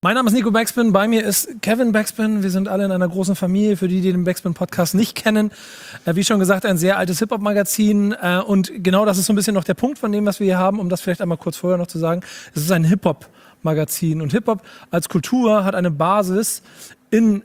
Mein Name ist Nico Backspin, bei mir ist Kevin Backspin. Wir sind alle in einer großen Familie, für die den Backspin-Podcast nicht kennen. Wie schon gesagt, ein sehr altes Hip-Hop-Magazin. Und genau das ist so ein bisschen noch der Punkt von dem, was wir hier haben, um das vielleicht einmal kurz vorher noch zu sagen. Es ist ein Hip-Hop-Magazin. Und Hip-Hop als Kultur hat eine Basis in,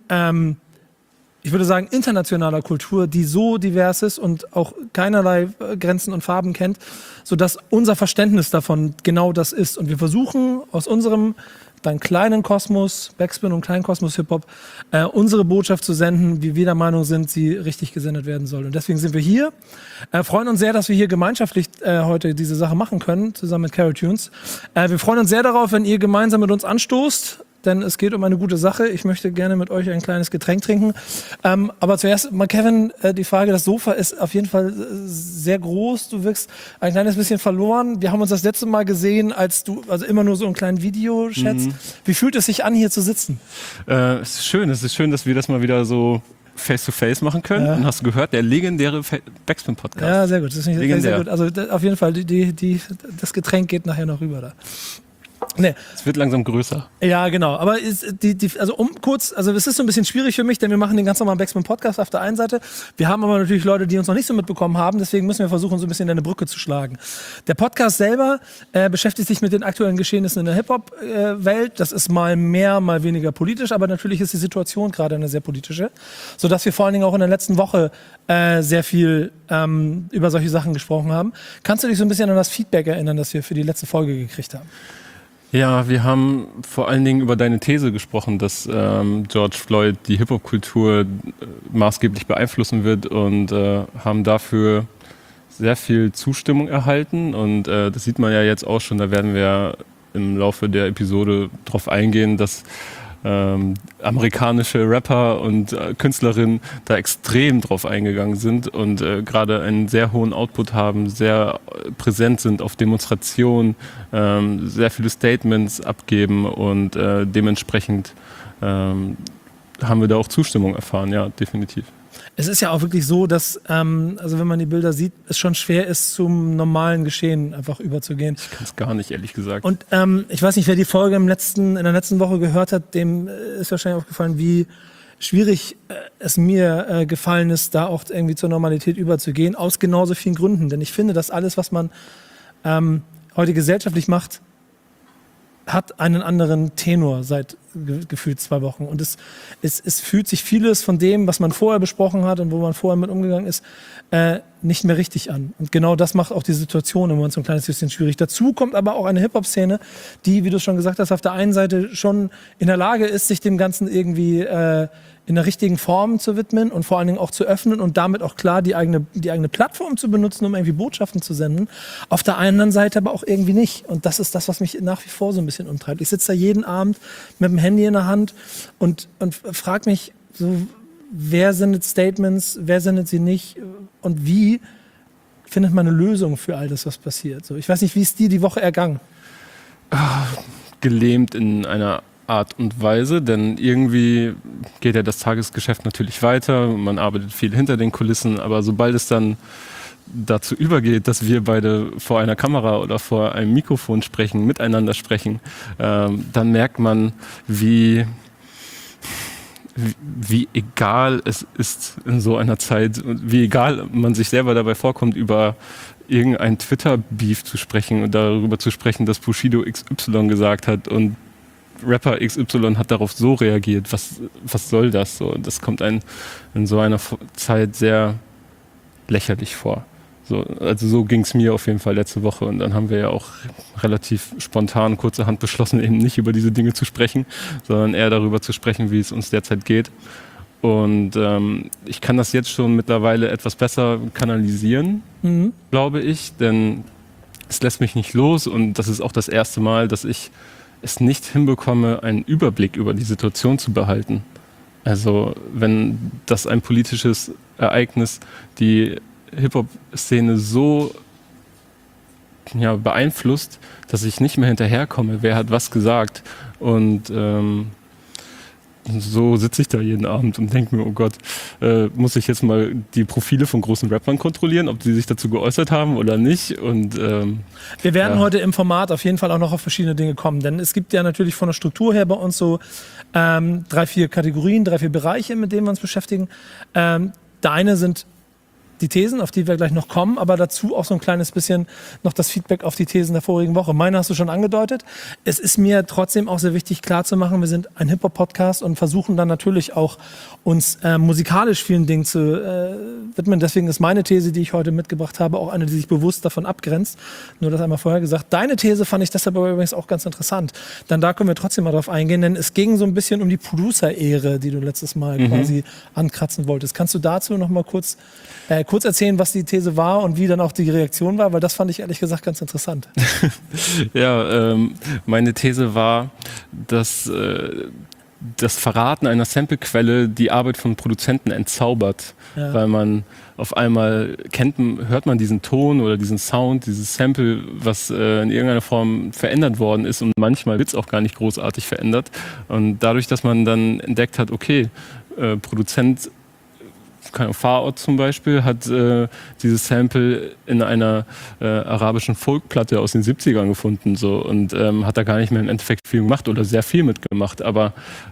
ich würde sagen, internationaler Kultur, die so divers ist und auch keinerlei Grenzen und Farben kennt, sodass unser Verständnis davon genau das ist. Und wir versuchen aus unserem dann kleinen Kosmos, Backspin und Kleinkosmos Hip-Hop, unsere Botschaft zu senden, wie wir der Meinung sind, sie richtig gesendet werden soll. Und deswegen sind wir hier, freuen uns sehr, dass wir hier gemeinschaftlich heute diese Sache machen können, zusammen mit Carol Tunes. Wir freuen uns sehr darauf, wenn ihr gemeinsam mit uns anstoßt, denn es geht um eine gute Sache. Ich möchte gerne mit euch ein kleines Getränk trinken. Aber zuerst mal, Kevin, die Frage, das Sofa ist auf jeden Fall sehr groß. Du wirkst ein kleines bisschen verloren. Wir haben uns das letzte Mal gesehen, als du, also immer nur so einen kleinen Videochat. Wie fühlt es sich an, hier zu sitzen? Es ist schön, dass wir das mal wieder so face-to-face machen können. Ja. Und hast du gehört, der legendäre Backspin-Podcast. Ja, sehr gut. Das ist nicht sehr gut. Also auf jeden Fall, das Getränk geht nachher noch rüber da. Nee. Es wird langsam größer. Ja, genau. Aber es ist so ein bisschen schwierig für mich, denn wir machen den ganz normalen Backspin-Podcast auf der einen Seite. Wir haben aber natürlich Leute, die uns noch nicht so mitbekommen haben. Deswegen müssen wir versuchen, so ein bisschen eine Brücke zu schlagen. Der Podcast selber beschäftigt sich mit den aktuellen Geschehnissen in der Hip-Hop-Welt. Das ist mal mehr, mal weniger politisch. Aber natürlich ist die Situation gerade eine sehr politische. Sodass wir vor allen Dingen auch in der letzten Woche sehr viel über solche Sachen gesprochen haben. Kannst du dich so ein bisschen an das Feedback erinnern, das wir für die letzte Folge gekriegt haben? Ja, wir haben vor allen Dingen über deine These gesprochen, dass George Floyd die Hip-Hop-Kultur maßgeblich beeinflussen wird und haben dafür sehr viel Zustimmung erhalten. Und das sieht man ja jetzt auch schon, da werden wir im Laufe der Episode drauf eingehen, dass amerikanische Rapper und Künstlerinnen da extrem drauf eingegangen sind und gerade einen sehr hohen Output haben, sehr präsent sind auf Demonstrationen, sehr viele Statements abgeben und dementsprechend haben wir da auch Zustimmung erfahren, ja, definitiv. Es ist ja auch wirklich so, dass, also wenn man die Bilder sieht, es schon schwer ist, zum normalen Geschehen einfach überzugehen. Ich kann es gar nicht, ehrlich gesagt. Und ich weiß nicht, wer die Folge in der letzten Woche gehört hat, dem ist wahrscheinlich aufgefallen, wie schwierig es mir gefallen ist, da auch irgendwie zur Normalität überzugehen, aus genauso vielen Gründen. Denn ich finde, dass alles, was man heute gesellschaftlich macht, hat einen anderen Tenor seit gefühlt 2 Wochen. Und es fühlt sich vieles von dem, was man vorher besprochen hat und wo man vorher mit umgegangen ist, nicht mehr richtig an. Und genau das macht auch die Situation im Moment so ein kleines bisschen schwierig. Dazu kommt aber auch eine Hip-Hop-Szene, die, wie du schon gesagt hast, auf der einen Seite schon in der Lage ist, sich dem Ganzen irgendwie in der richtigen Form zu widmen und vor allen Dingen auch zu öffnen und damit auch klar die eigene Plattform zu benutzen, um irgendwie Botschaften zu senden. Auf der anderen Seite aber auch irgendwie nicht. Und das ist das, was mich nach wie vor so ein bisschen umtreibt. Ich sitze da jeden Abend mit dem Handy in der Hand und frage mich so, wer sendet Statements, wer sendet sie nicht und wie findet man eine Lösung für all das, was passiert. So, ich weiß nicht, wie ist dir die Woche ergangen? Gelähmt in einer Art und Weise, denn irgendwie geht ja das Tagesgeschäft natürlich weiter, man arbeitet viel hinter den Kulissen, aber sobald es dann dazu übergeht, dass wir beide vor einer Kamera oder vor einem Mikrofon sprechen, miteinander sprechen, dann merkt man, wie egal es ist in so einer Zeit, wie egal man sich selber dabei vorkommt, über irgendein Twitter-Beef zu sprechen und darüber zu sprechen, dass Bushido XY gesagt hat und Rapper XY hat darauf so reagiert. Was soll das? So, das kommt einem in so einer Zeit sehr lächerlich vor. So, also so ging es mir auf jeden Fall letzte Woche und dann haben wir ja auch relativ spontan, kurzerhand beschlossen, eben nicht über diese Dinge zu sprechen, sondern eher darüber zu sprechen, wie es uns derzeit geht. Und ich kann das jetzt schon mittlerweile etwas besser kanalisieren, glaube ich, denn es lässt mich nicht los und das ist auch das erste Mal, dass ich es nicht hinbekomme, einen Überblick über die Situation zu behalten. Also wenn das ein politisches Ereignis die Hip-Hop-Szene so beeinflusst, dass ich nicht mehr hinterherkomme, wer hat was gesagt. Und so sitze ich da jeden Abend und denke mir, oh Gott, muss ich jetzt mal die Profile von großen Rappern kontrollieren, ob die sich dazu geäußert haben oder nicht. Und wir werden heute im Format auf jeden Fall auch noch auf verschiedene Dinge kommen, denn es gibt ja natürlich von der Struktur her bei uns so 3-4 Kategorien, 3-4 Bereiche, mit denen wir uns beschäftigen. Der eine sind die Thesen, auf die wir gleich noch kommen, aber dazu auch so ein kleines bisschen noch das Feedback auf die Thesen der vorigen Woche. Meine hast du schon angedeutet. Es ist mir trotzdem auch sehr wichtig klarzumachen, wir sind ein Hip-Hop-Podcast und versuchen dann natürlich auch uns musikalisch vielen Dingen zu widmen. Deswegen ist meine These, die ich heute mitgebracht habe, auch eine, die sich bewusst davon abgrenzt. Nur das einmal vorher gesagt. Deine These fand ich deshalb aber übrigens auch ganz interessant. Dann da können wir trotzdem mal drauf eingehen, denn es ging so ein bisschen um die Producer-Ehre, die du letztes Mal quasi ankratzen wolltest. Kannst du dazu noch mal kurz erzählen, was die These war und wie dann auch die Reaktion war? Weil das fand ich ehrlich gesagt ganz interessant. Ja, meine These war, dass das Verraten einer Samplequelle die Arbeit von Produzenten entzaubert, weil man auf einmal hört man diesen Ton oder diesen Sound, dieses Sample, was in irgendeiner Form verändert worden ist und manchmal wird es auch gar nicht großartig verändert. Und dadurch, dass man dann entdeckt hat, okay, Produzent Fahrort zum Beispiel hat dieses Sample in einer arabischen Folkplatte aus den 70ern gefunden so, und hat da gar nicht mehr im Endeffekt viel gemacht oder sehr viel mitgemacht, aber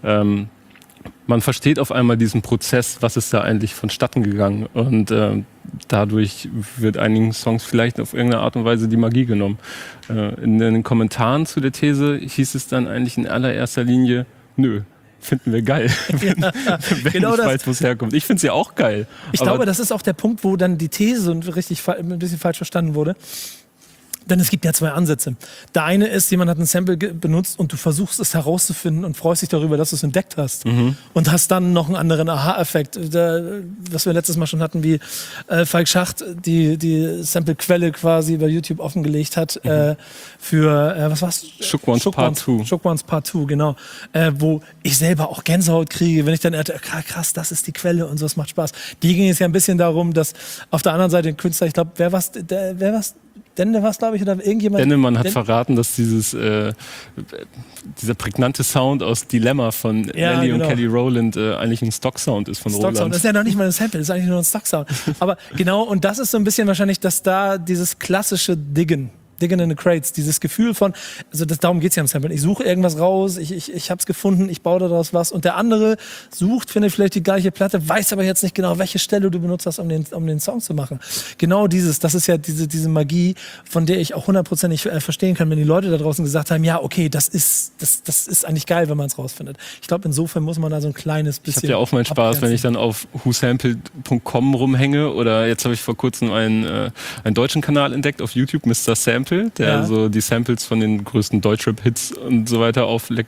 man versteht auf einmal diesen Prozess, was ist da eigentlich vonstatten gegangen, und dadurch wird einigen Songs vielleicht auf irgendeine Art und Weise die Magie genommen. In den Kommentaren zu der These hieß es dann eigentlich in allererster Linie, nö, finden wir geil, wenn genau ich weiß, wo es herkommt. Ich finde es ja auch geil. Ich glaube, das ist auch der Punkt, wo dann die These ein bisschen falsch verstanden wurde. Denn es gibt ja 2 Ansätze. Der eine ist, jemand hat ein Sample benutzt und du versuchst es herauszufinden und freust dich darüber, dass du es entdeckt hast. Und hast dann noch einen anderen Aha-Effekt. Was wir letztes Mal schon hatten, wie Falk Schacht die Sample-Quelle quasi bei YouTube offengelegt hat für, was war's? Shook Ones Part 2. Shook Ones Part 2, genau. Wo ich selber auch Gänsehaut kriege, wenn ich dann krass, das ist die Quelle und so, es macht Spaß. Die ging es ja ein bisschen darum, dass auf der anderen Seite ein Künstler, ich glaube, wer war's? Dende war es, glaube ich, oder irgendjemand. Dennemann hat verraten, dass dieser prägnante Sound aus Dilemma von Nelly und Kelly Rowland eigentlich ein Stock-Sound ist von Roland. Das ist ja noch nicht mal ein Sample, das ist eigentlich nur ein Stock-Sound. Aber genau, und das ist so ein bisschen wahrscheinlich, dass da dieses klassische Diggen in the Crates, dieses Gefühl von, also darum geht es ja im Sample. Ich suche irgendwas raus, ich habe es gefunden, ich baue daraus was, und der andere findet vielleicht die gleiche Platte, weiß aber jetzt nicht genau, welche Stelle du benutzt hast, um den Song zu machen. Genau das ist ja diese Magie, von der ich auch 100% verstehen kann, wenn die Leute da draußen gesagt haben, ja, okay, das ist eigentlich geil, wenn man es rausfindet. Ich glaube, insofern muss man da so ein kleines bisschen. Ich habe ja auch meinen Spaß, wenn ich dann auf whosampled.com rumhänge, oder jetzt habe ich vor kurzem einen deutschen Kanal entdeckt auf YouTube, Mr. Sample, der so die Samples von den größten Deutschrap-Hits und so weiter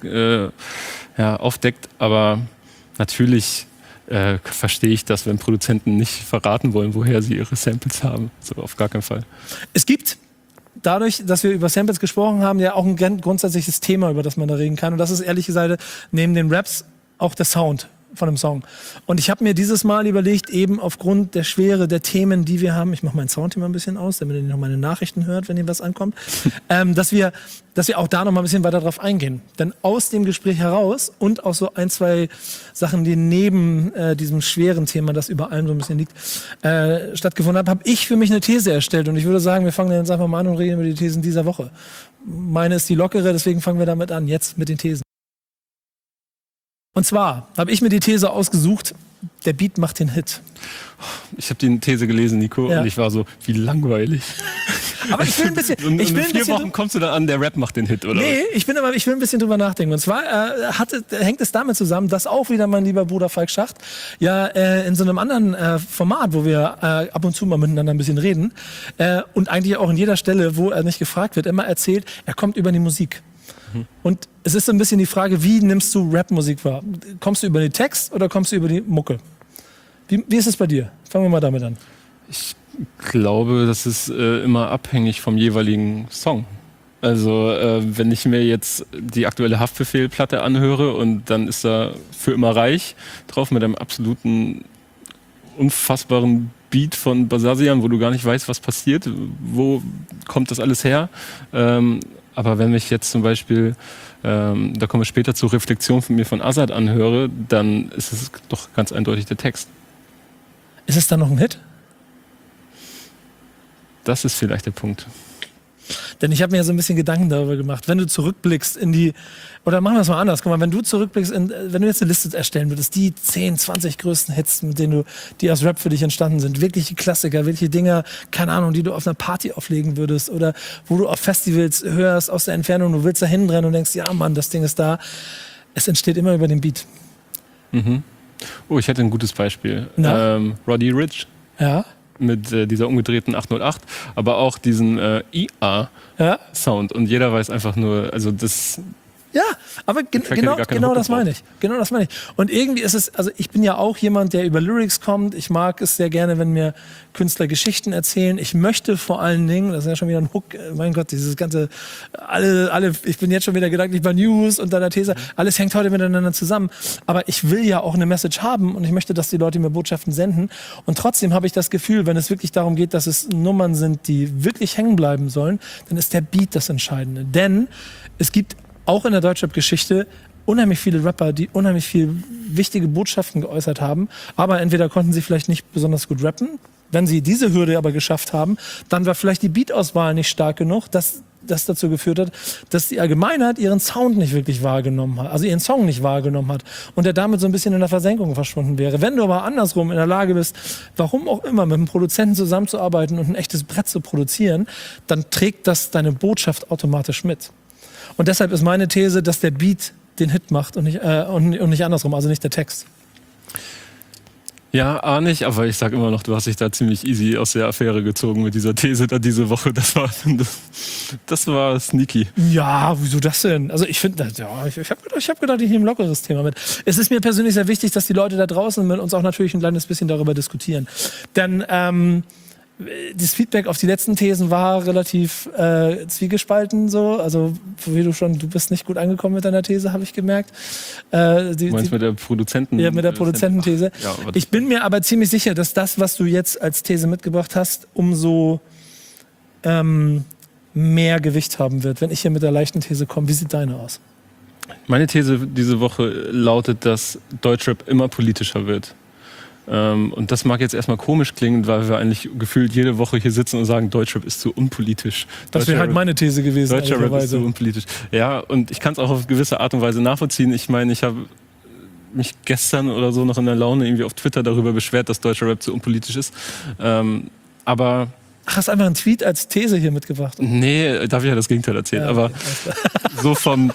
aufdeckt. Aber natürlich verstehe ich das, wenn Produzenten nicht verraten wollen, woher sie ihre Samples haben. So, auf gar keinen Fall. Es gibt dadurch, dass wir über Samples gesprochen haben, ja auch ein grundsätzliches Thema, über das man da reden kann. Und das ist ehrlich gesagt neben den Raps auch der Sound von einem Song. Und ich habe mir dieses Mal überlegt, eben aufgrund der Schwere der Themen, die wir haben, ich mache meinen Sound immer ein bisschen aus, damit ihr noch meine Nachrichten hört, wenn ihr was ankommt, dass wir auch da noch mal ein bisschen weiter drauf eingehen. Denn aus dem Gespräch heraus und auch so 1-2 Sachen, die neben diesem schweren Thema, das über allem so ein bisschen liegt, stattgefunden haben, habe ich für mich eine These erstellt. Und ich würde sagen, wir fangen jetzt einfach mal an und reden über die Thesen dieser Woche. Meine ist die lockere, deswegen fangen wir damit an, jetzt mit den Thesen. Und zwar habe ich mir die These ausgesucht, der Beat macht den Hit. Ich habe die These gelesen, Nico, und ich war so, wie langweilig. Aber ich will ein bisschen. Und in 4 Wochen kommst du dann an, der Rap macht den Hit, oder? Nee, ich will ein bisschen drüber nachdenken. Und zwar hängt es damit zusammen, dass auch wieder mein lieber Bruder Falk Schacht ja in so einem anderen Format, wo wir ab und zu mal miteinander ein bisschen reden und eigentlich auch in jeder Stelle, wo er nicht gefragt wird, immer erzählt, er kommt über die Musik. Und es ist so ein bisschen die Frage, wie nimmst du Rapmusik wahr? Kommst du über den Text oder kommst du über die Mucke? Wie ist es bei dir? Fangen wir mal damit an. Ich glaube, das ist immer abhängig vom jeweiligen Song. Also wenn ich mir jetzt die aktuelle Haftbefehl-Platte anhöre und dann ist da Für immer reich drauf mit einem absoluten unfassbaren Beat von Basasian, wo du gar nicht weißt, was passiert, wo kommt das alles her, Aber wenn ich jetzt zum Beispiel, da kommen wir später zur Reflexion von mir von Azad anhöre, dann ist es doch ganz eindeutig der Text. Ist es dann noch ein Hit? Das ist vielleicht der Punkt. Denn ich habe mir ja so ein bisschen Gedanken darüber gemacht. Wenn du zurückblickst oder machen wir es mal anders. Guck mal, wenn du zurückblickst, wenn du jetzt eine Liste erstellen würdest, die 10, 20 größten Hits, die aus Rap für dich entstanden sind, wirkliche Klassiker, welche Dinger, keine Ahnung, die du auf einer Party auflegen würdest oder wo du auf Festivals hörst aus der Entfernung, du willst da hinrennen und denkst, ja Mann, das Ding ist da. Es entsteht immer über den Beat. Mhm. Oh, ich hätte ein gutes Beispiel. Roddy Ricch. Ja. Mit dieser umgedrehten 808, aber auch diesen IA-Sound. Und jeder weiß einfach nur, also das... Ja, aber genau das meine ich. Genau das meine ich. Und irgendwie ist es, also ich bin ja auch jemand, der über Lyrics kommt. Ich mag es sehr gerne, wenn mir Künstler Geschichten erzählen. Ich möchte vor allen Dingen, das ist ja schon wieder ein Hook, mein Gott, dieses ganze, ich bin jetzt schon wieder gedanklich bei News und deiner These, alles hängt heute miteinander zusammen. Aber ich will ja auch eine Message haben und ich möchte, dass die Leute mir Botschaften senden. Und trotzdem habe ich das Gefühl, wenn es wirklich darum geht, dass es Nummern sind, die wirklich hängen bleiben sollen, dann ist der Beat das Entscheidende. Denn es gibt auch in der Deutschrap-Geschichte unheimlich viele Rapper, die unheimlich viel wichtige Botschaften geäußert haben, aber entweder konnten sie vielleicht nicht besonders gut rappen. Wenn sie diese Hürde aber geschafft haben, dann war vielleicht die Beatauswahl nicht stark genug, dass das dazu geführt hat, dass die Allgemeinheit ihren Sound nicht wirklich wahrgenommen hat, also ihren Song nicht wahrgenommen hat und der damit so ein bisschen in der Versenkung verschwunden wäre. Wenn du aber andersrum in der Lage bist, warum auch immer, mit einem Produzenten zusammenzuarbeiten und ein echtes Brett zu produzieren, dann trägt das deine Botschaft automatisch mit. Und deshalb ist meine These, dass der Beat den Hit macht und nicht andersrum, also nicht der Text. Ja, nicht, aber ich sag immer noch, du hast dich da ziemlich easy aus der Affäre gezogen mit dieser These da diese Woche. Das war sneaky. Ja, wieso das denn? Also ich finde, ja, ich hab gedacht, ich nehme ein lockeres Thema mit. Es ist mir persönlich sehr wichtig, dass die Leute da draußen mit uns auch natürlich ein kleines bisschen darüber diskutieren. Denn das Feedback auf die letzten Thesen war relativ zwiegespalten so. Also du bist nicht gut angekommen mit deiner These, habe ich gemerkt. Du meinst mit der Produzenten? Ja, mit der Produzententhese. Ja, ich bin mir aber ziemlich sicher, dass das, was du jetzt als These mitgebracht hast, umso mehr Gewicht haben wird, wenn ich hier mit der leichten These komme. Wie sieht deine aus? Meine These diese Woche lautet, dass Deutschrap immer politischer wird. Und das mag jetzt erstmal komisch klingen, weil wir eigentlich gefühlt jede Woche hier sitzen und sagen, Deutschrap ist zu unpolitisch. Das wäre halt meine These gewesen. Deutscher Rap ist zu unpolitisch. Ja, und ich kann es auch auf gewisse Art und Weise nachvollziehen. Ich meine, ich habe mich gestern oder so noch in der Laune irgendwie auf Twitter darüber beschwert, dass deutscher Rap zu unpolitisch ist. Aber... Ach, hast einfach einen Tweet als These hier mitgebracht? Nee, darf ich ja das Gegenteil erzählen. Ja, aber so vom...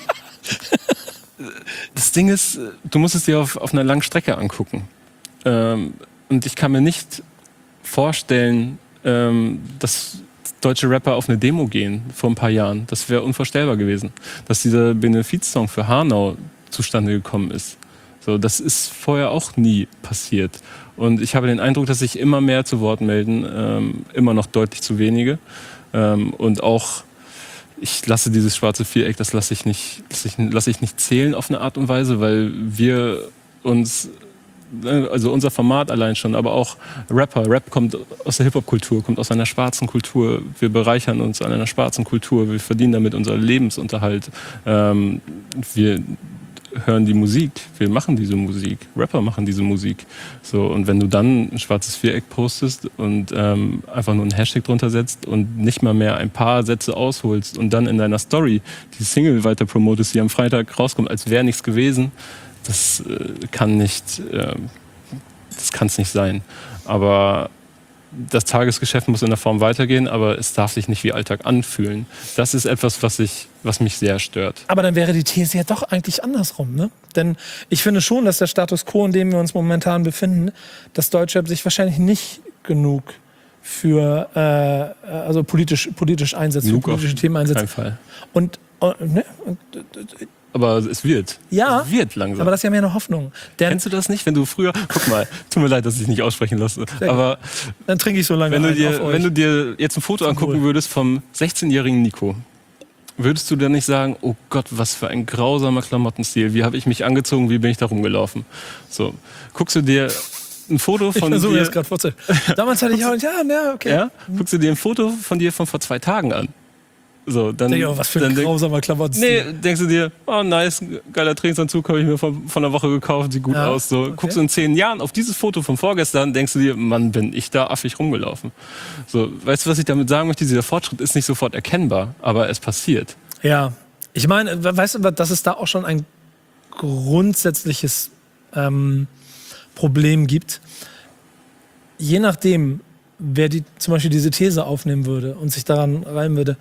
Das Ding ist, du musst es dir auf einer langen Strecke angucken. Und ich kann mir nicht vorstellen, dass deutsche Rapper auf eine Demo gehen vor ein paar Jahren. Das wäre unvorstellbar gewesen. Dass dieser Benefizsong für Hanau zustande gekommen ist. So, das ist vorher auch nie passiert. Und ich habe den Eindruck, dass sich immer mehr zu Wort melden, immer noch deutlich zu wenige. Und auch, ich lasse dieses schwarze Viereck, das lasse ich nicht zählen auf eine Art und Weise, weil wir uns... Also unser Format allein schon, aber auch Rapper. Rap kommt aus der Hip-Hop-Kultur, kommt aus einer schwarzen Kultur. Wir bereichern uns an einer schwarzen Kultur. Wir verdienen damit unseren Lebensunterhalt. Wir hören die Musik. Wir machen diese Musik. Rapper machen diese Musik. So, und wenn du dann ein schwarzes Viereck postest und einfach nur einen Hashtag drunter setzt und nicht mal mehr ein paar Sätze ausholst und dann in deiner Story die Single weiter promotest, die am Freitag rauskommt, als wäre nichts gewesen, das kann es nicht sein. Aber das Tagesgeschäft muss in der Form weitergehen, aber es darf sich nicht wie Alltag anfühlen. Das ist etwas, was mich sehr stört. Aber dann wäre die These ja doch eigentlich andersrum, ne? Denn ich finde schon, dass der Status quo, in dem wir uns momentan befinden, dass Deutschrap sich wahrscheinlich nicht genug für also politisch einsetzt, für politische Themen einsetzt. Kein Fall. Aber es wird. Ja, es wird langsam. Aber das ist ja mehr eine Hoffnung. Kennst du das nicht, wenn du früher... Guck mal, tut mir leid, dass ich dich nicht aussprechen lasse. Aber dann trinke ich so lange wenn du dir jetzt ein Foto angucken würdest vom 16-jährigen Nico, würdest du dann nicht sagen, oh Gott, was für ein grausamer Klamottenstil. Wie habe ich mich angezogen, wie bin ich da rumgelaufen? So, guckst du dir ein Foto von dir... Jetzt gerade vorzustellen. Damals hatte ich auch... okay. Ja? Guckst du dir ein Foto von dir von vor 2 Tagen an? So, dann, was für ein grausamer Klamottenstil. Nee, denkst du dir, oh nice, geiler Trainingsanzug, habe ich mir von einer Woche gekauft, sieht gut aus. So. Okay. Guckst du in 10 Jahren auf dieses Foto von vorgestern, denkst du dir, Mann, bin ich da affig rumgelaufen. So, weißt du, was ich damit sagen möchte? Dieser Fortschritt ist nicht sofort erkennbar, aber es passiert. Ja, ich meine, weißt du, dass es da auch schon ein grundsätzliches Problem gibt. Je nachdem, wer zum Beispiel diese These aufnehmen würde und sich daran reiben würde,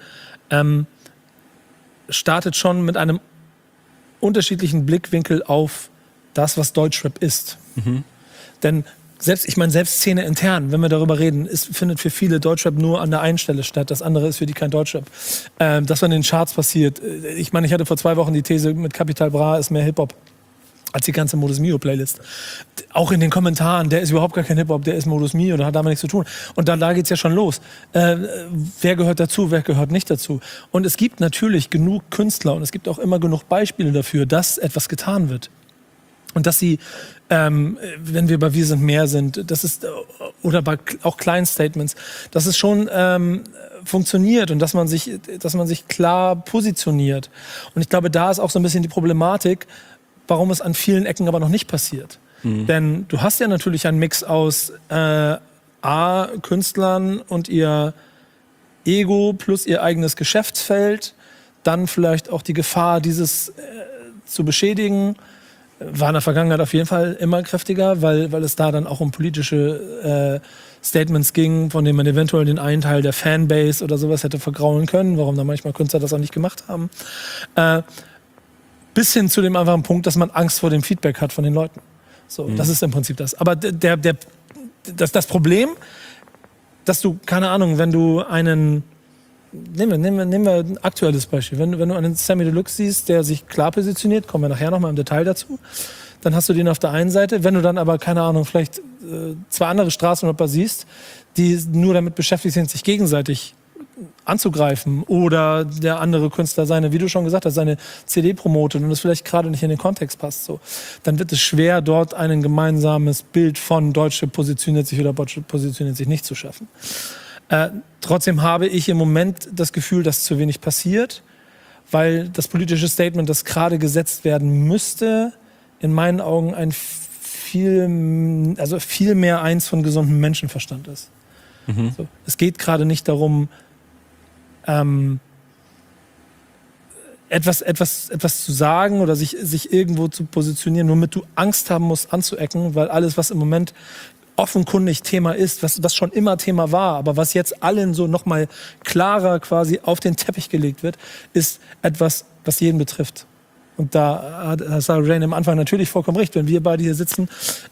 startet schon mit einem unterschiedlichen Blickwinkel auf das, was Deutschrap ist. Mhm. Denn selbst Szene intern, wenn wir darüber reden, findet für viele Deutschrap nur an der einen Stelle statt. Das andere ist für die kein Deutschrap. Das, was in den Charts passiert. Ich meine, ich hatte vor 2 Wochen die These, mit Capital Bra ist mehr Hip-Hop als die ganze Modus Mio Playlist. Auch in den Kommentaren, der ist überhaupt gar kein Hip-Hop, der ist Modus Mio, da hat damit nichts zu tun. Und da geht's ja schon los. Wer gehört dazu, wer gehört nicht dazu? Und es gibt natürlich genug Künstler und es gibt auch immer genug Beispiele dafür, dass etwas getan wird. Und dass sie, wenn wir bei Wir sind mehr sind, das ist, oder bei auch kleinen Statements, dass es schon funktioniert und dass man sich klar positioniert. Und ich glaube, da ist auch so ein bisschen die Problematik, warum es an vielen Ecken aber noch nicht passiert. Mhm. Denn du hast ja natürlich einen Mix aus Künstlern und ihr Ego plus ihr eigenes Geschäftsfeld, dann vielleicht auch die Gefahr, dieses zu beschädigen, war in der Vergangenheit auf jeden Fall immer kräftiger, weil es da dann auch um politische Statements ging, von denen man eventuell den einen Teil der Fanbase oder sowas hätte vergraulen können, warum da manchmal Künstler das auch nicht gemacht haben. Bis hin zu dem einfachen Punkt, dass man Angst vor dem Feedback hat von den Leuten. So, das ist im Prinzip das. Aber das Problem, dass du, keine Ahnung, wenn du einen, nehmen wir ein aktuelles Beispiel, wenn du einen Samy Deluxe siehst, der sich klar positioniert, kommen wir nachher nochmal im Detail dazu, dann hast du den auf der einen Seite, wenn du dann aber, keine Ahnung, vielleicht 2 andere Straßenrapper siehst, die nur damit beschäftigt sind, sich gegenseitig anzugreifen oder der andere Künstler wie du schon gesagt hast, seine CD promotet und es vielleicht gerade nicht in den Kontext passt, so, dann wird es schwer, dort ein gemeinsames Bild von Deutschrap positioniert sich oder Deutschrap positioniert sich nicht zu schaffen. Trotzdem habe ich im Moment das Gefühl, dass zu wenig passiert, weil das politische Statement, das gerade gesetzt werden müsste, in meinen Augen viel mehr eins von gesundem Menschenverstand ist. Mhm. So, es geht gerade nicht darum, etwas zu sagen oder sich irgendwo zu positionieren, nur damit du Angst haben musst, anzuecken, weil alles, was im Moment offenkundig Thema ist, was schon immer Thema war, aber was jetzt allen so nochmal klarer quasi auf den Teppich gelegt wird, ist etwas, was jeden betrifft. Und da hat Sarah Jane am Anfang natürlich vollkommen recht, wenn wir beide hier sitzen.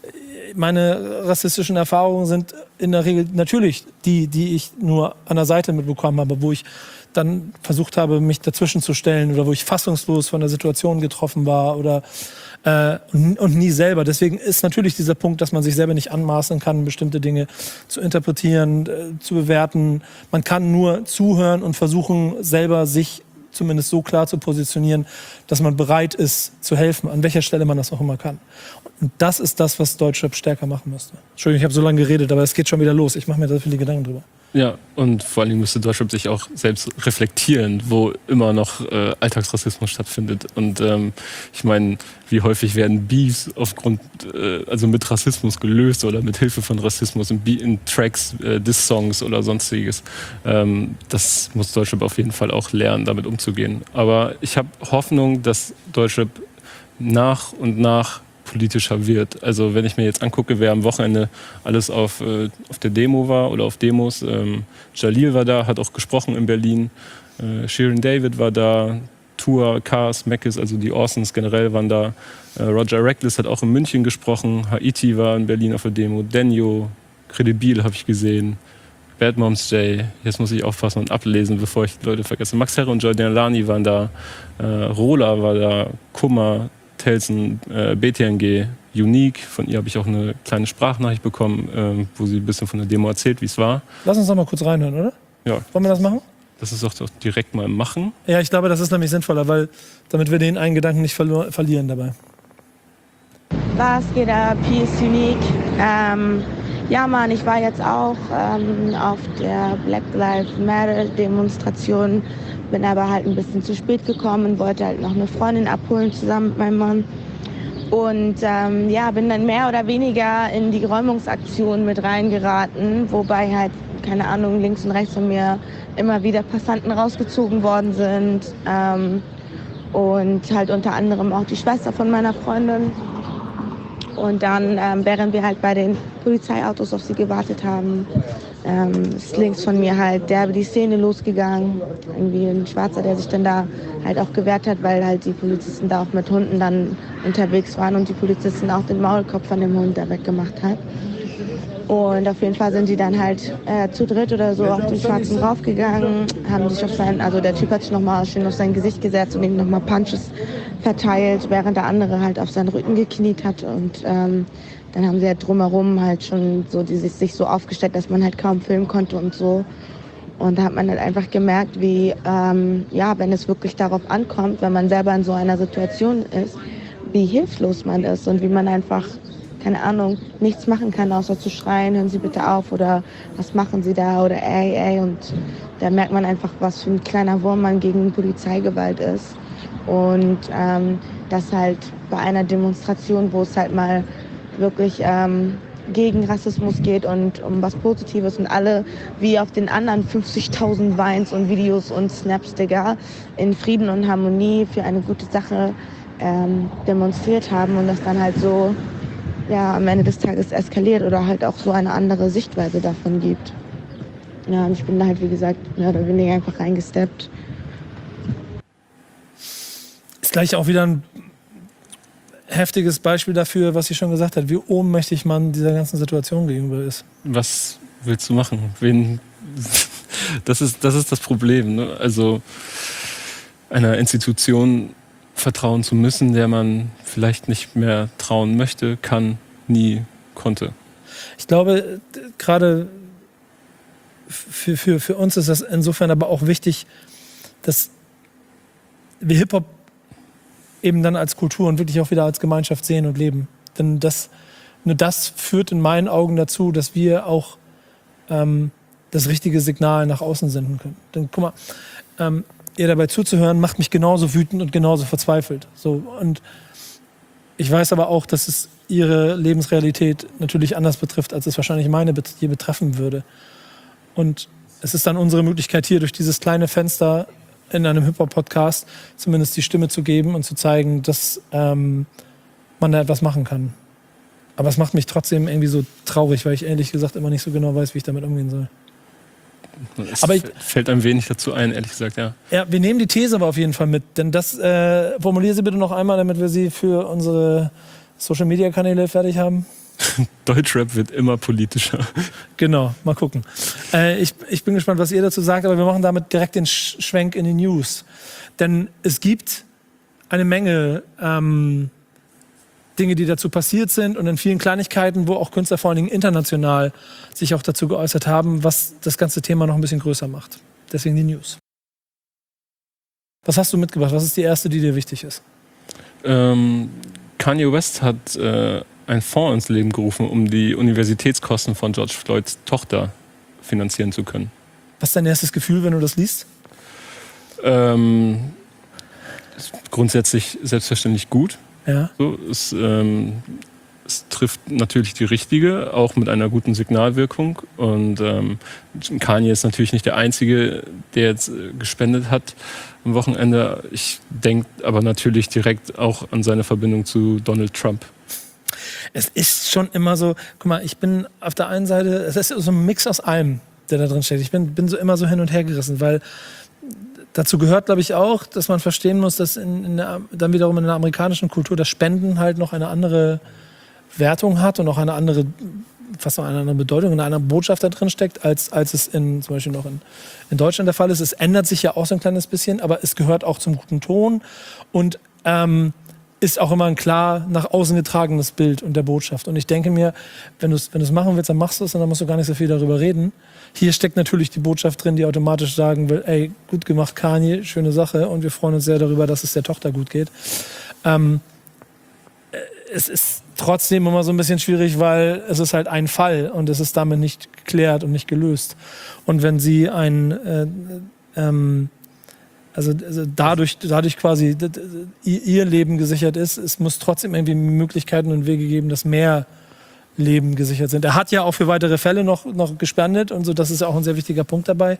Meine rassistischen Erfahrungen sind in der Regel natürlich die ich nur an der Seite mitbekommen habe, wo ich dann versucht habe, mich dazwischen zu stellen oder wo ich fassungslos von der Situation getroffen war oder und nie selber. Deswegen ist natürlich dieser Punkt, dass man sich selber nicht anmaßen kann, bestimmte Dinge zu interpretieren, zu bewerten. Man kann nur zuhören und versuchen, selber sich zumindest so klar zu positionieren, dass man bereit ist, zu helfen, an welcher Stelle man das auch immer kann. Und das ist das, was Deutschrap stärker machen müsste. Entschuldigung, ich habe so lange geredet, aber es geht schon wieder los. Ich mache mir da viele Gedanken drüber. Ja, und vor allen Dingen müsste Deutschrap sich auch selbst reflektieren, wo immer noch Alltagsrassismus stattfindet. Und ich meine, wie häufig werden Beefs also mit Rassismus gelöst oder mit Hilfe von Rassismus in Tracks, Diss-Songs oder sonstiges. Das muss Deutschrap auf jeden Fall auch lernen, damit umzugehen. Aber ich habe Hoffnung, dass Deutschrap nach und nach politischer wird. Also wenn ich mir jetzt angucke, wer am Wochenende alles auf der Demo war oder auf Demos, Jalil war da, hat auch gesprochen in Berlin, Shirin David war da, Tua, Cars, Mackis, also die Orsons generell waren da, Roger Reckless hat auch in München gesprochen, Haiti war in Berlin auf der Demo, Denyo, Credibil habe ich gesehen, Bad Moms J, jetzt muss ich aufpassen und ablesen, bevor ich Leute vergesse, Max Herre und Jordan Lani waren da, Rola war da, Kummer, Telsen, BTNG, Unique, von ihr habe ich auch eine kleine Sprachnachricht bekommen, wo sie ein bisschen von der Demo erzählt, wie es war. Lass uns noch mal kurz reinhören, oder? Ja. Wollen wir das machen? Das ist doch direkt mal machen. Ja, ich glaube, das ist nämlich sinnvoller, weil damit wir den einen Gedanken nicht verlieren dabei. Was geht ab? Hier ist Unique. Ja, Mann, ich war jetzt auch auf der Black Lives Matter Demonstration, bin aber halt ein bisschen zu spät gekommen und wollte halt noch eine Freundin abholen zusammen mit meinem Mann. Und bin dann mehr oder weniger in die Räumungsaktion mit reingeraten, wobei halt, keine Ahnung, links und rechts von mir immer wieder Passanten rausgezogen worden sind. Und halt unter anderem auch die Schwester von meiner Freundin. Und dann, während wir halt bei den Polizeiautos auf sie gewartet haben, ist links von mir halt derbe die Szene losgegangen. Irgendwie ein Schwarzer, der sich dann da halt auch gewehrt hat, weil halt die Polizisten da auch mit Hunden dann unterwegs waren und die Polizisten auch den Maulkorb von dem Hund da weggemacht hat. Und auf jeden Fall sind die dann halt zu dritt oder so auf den Schwarzen raufgegangen, haben sich der Typ hat sich nochmal schön auf sein Gesicht gesetzt und ihm nochmal Punches verteilt, während der andere halt auf seinen Rücken gekniet hat. Und dann haben sie halt drumherum halt schon so sich so aufgestellt, dass man halt kaum filmen konnte und so. Und da hat man halt einfach gemerkt, wie, wenn es wirklich darauf ankommt, wenn man selber in so einer Situation ist, wie hilflos man ist und wie man einfach, keine Ahnung, nichts machen kann, außer zu schreien, hören Sie bitte auf oder was machen Sie da oder ey. Und da merkt man einfach, was für ein kleiner Wurm man gegen Polizeigewalt ist. Und das halt bei einer Demonstration, wo es halt mal wirklich gegen Rassismus geht und um was Positives und alle wie auf den anderen 50.000 Vines und Videos und Snaps, Digga, in Frieden und Harmonie für eine gute Sache demonstriert haben und das dann halt so am Ende des Tages eskaliert oder halt auch so eine andere Sichtweise davon gibt. Ja, und ich bin da halt, wie gesagt, mehr oder weniger einfach reingesteppt. Ist gleich auch wieder ein heftiges Beispiel dafür, was sie schon gesagt hat, wie ohnmächtig man dieser ganzen Situation gegenüber ist. Was willst du machen? Das ist das Problem. Ne? Also einer Institution vertrauen zu müssen, der man vielleicht nicht mehr trauen möchte, kann, nie konnte. Ich glaube, gerade für uns ist das insofern aber auch wichtig, dass wir Hip-Hop eben dann als Kultur und wirklich auch wieder als Gemeinschaft sehen und leben. Denn nur das führt in meinen Augen dazu, dass wir auch das richtige Signal nach außen senden können. Denn guck mal, ihr dabei zuzuhören, macht mich genauso wütend und genauso verzweifelt. So, und ich weiß aber auch, dass es ihre Lebensrealität natürlich anders betrifft, als es wahrscheinlich meine hier betreffen würde. Und es ist dann unsere Möglichkeit hier durch dieses kleine Fenster in einem Hip-Hop-Podcast zumindest die Stimme zu geben und zu zeigen, dass man da etwas machen kann. Aber es macht mich trotzdem irgendwie so traurig, weil ich ehrlich gesagt immer nicht so genau weiß, wie ich damit umgehen soll. Es fällt einem wenig dazu ein, ehrlich gesagt, ja. Ja, wir nehmen die These aber auf jeden Fall mit, denn das formuliere sie bitte noch einmal, damit wir sie für unsere Social-Media-Kanäle fertig haben. Deutschrap wird immer politischer. Genau, mal gucken. Ich bin gespannt, was ihr dazu sagt, aber wir machen damit direkt den Schwenk in die News. Denn es gibt eine Menge Dinge, die dazu passiert sind und in vielen Kleinigkeiten, wo auch Künstler vor allen Dingen international sich auch dazu geäußert haben, was das ganze Thema noch ein bisschen größer macht. Deswegen die News. Was hast du mitgebracht? Was ist die erste, die dir wichtig ist? Kanye West hat einen Fonds ins Leben gerufen, um die Universitätskosten von George Floyds Tochter finanzieren zu können. Was ist dein erstes Gefühl, wenn du das liest? Grundsätzlich selbstverständlich gut. Ja. So, es trifft natürlich die richtige, auch mit einer guten Signalwirkung. Und Kanye ist natürlich nicht der Einzige, der jetzt gespendet hat am Wochenende. Ich denke aber natürlich direkt auch an seine Verbindung zu Donald Trump. Es ist schon immer so, guck mal, ich bin auf der einen Seite, es ist so ein Mix aus allem, der da drin steckt. Ich bin so immer so hin und her gerissen, weil dazu gehört, glaube ich, auch, dass man verstehen muss, dass dann wiederum in der amerikanischen Kultur das Spenden halt noch eine andere Wertung hat und auch eine andere, fast noch eine andere Bedeutung, eine andere Botschaft da drin steckt, als es zum Beispiel noch in Deutschland der Fall ist. Es ändert sich ja auch so ein kleines bisschen, aber es gehört auch zum guten Ton und ist auch immer ein klar nach außen getragenes Bild und der Botschaft. Und ich denke mir, wenn du es machen willst, dann machst du es und dann musst du gar nicht so viel darüber reden. Hier steckt natürlich die Botschaft drin, die automatisch sagen will, ey, gut gemacht Kanye, schöne Sache und wir freuen uns sehr darüber, dass es der Tochter gut geht. Es ist trotzdem immer so ein bisschen schwierig, weil es ist halt ein Fall und es ist damit nicht geklärt und nicht gelöst. Und wenn sie also dadurch quasi ihr Leben gesichert ist, es muss trotzdem irgendwie Möglichkeiten und Wege geben, dass mehr Leben gesichert sind. Er hat ja auch für weitere Fälle noch gespendet und so, das ist ja auch ein sehr wichtiger Punkt dabei.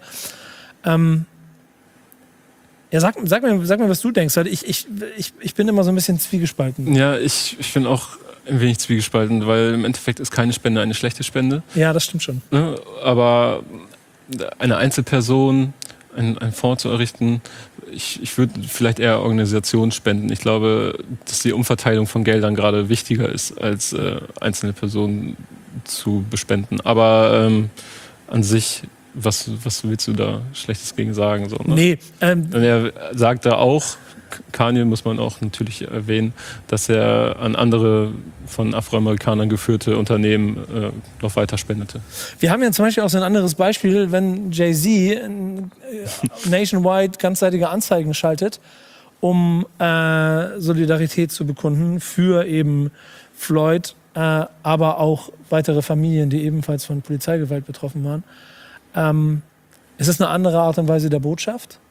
Ja, sag mir, was du denkst. Ich bin immer so ein bisschen zwiegespalten. Ja, ich bin auch ein wenig zwiegespalten, weil im Endeffekt ist keine Spende eine schlechte Spende. Ja, das stimmt schon. Ne? Aber eine Einzelperson, einen Fonds zu errichten, ich würde vielleicht eher Organisationen spenden. Ich glaube, dass die Umverteilung von Geldern gerade wichtiger ist, als einzelne Personen zu bespenden. Aber an sich, was willst du da Schlechtes gegen sagen? So, ne? Nee. Und er sagt da auch, Kanye muss man auch natürlich erwähnen, dass er an andere von Afroamerikanern geführte Unternehmen noch weiter spendete. Wir haben ja zum Beispiel auch so ein anderes Beispiel, wenn Jay-Z nationwide ganzseitige Anzeigen schaltet, um Solidarität zu bekunden für eben Floyd, aber auch weitere Familien, die ebenfalls von Polizeigewalt betroffen waren. Ist das eine andere Art und Weise der Botschaft?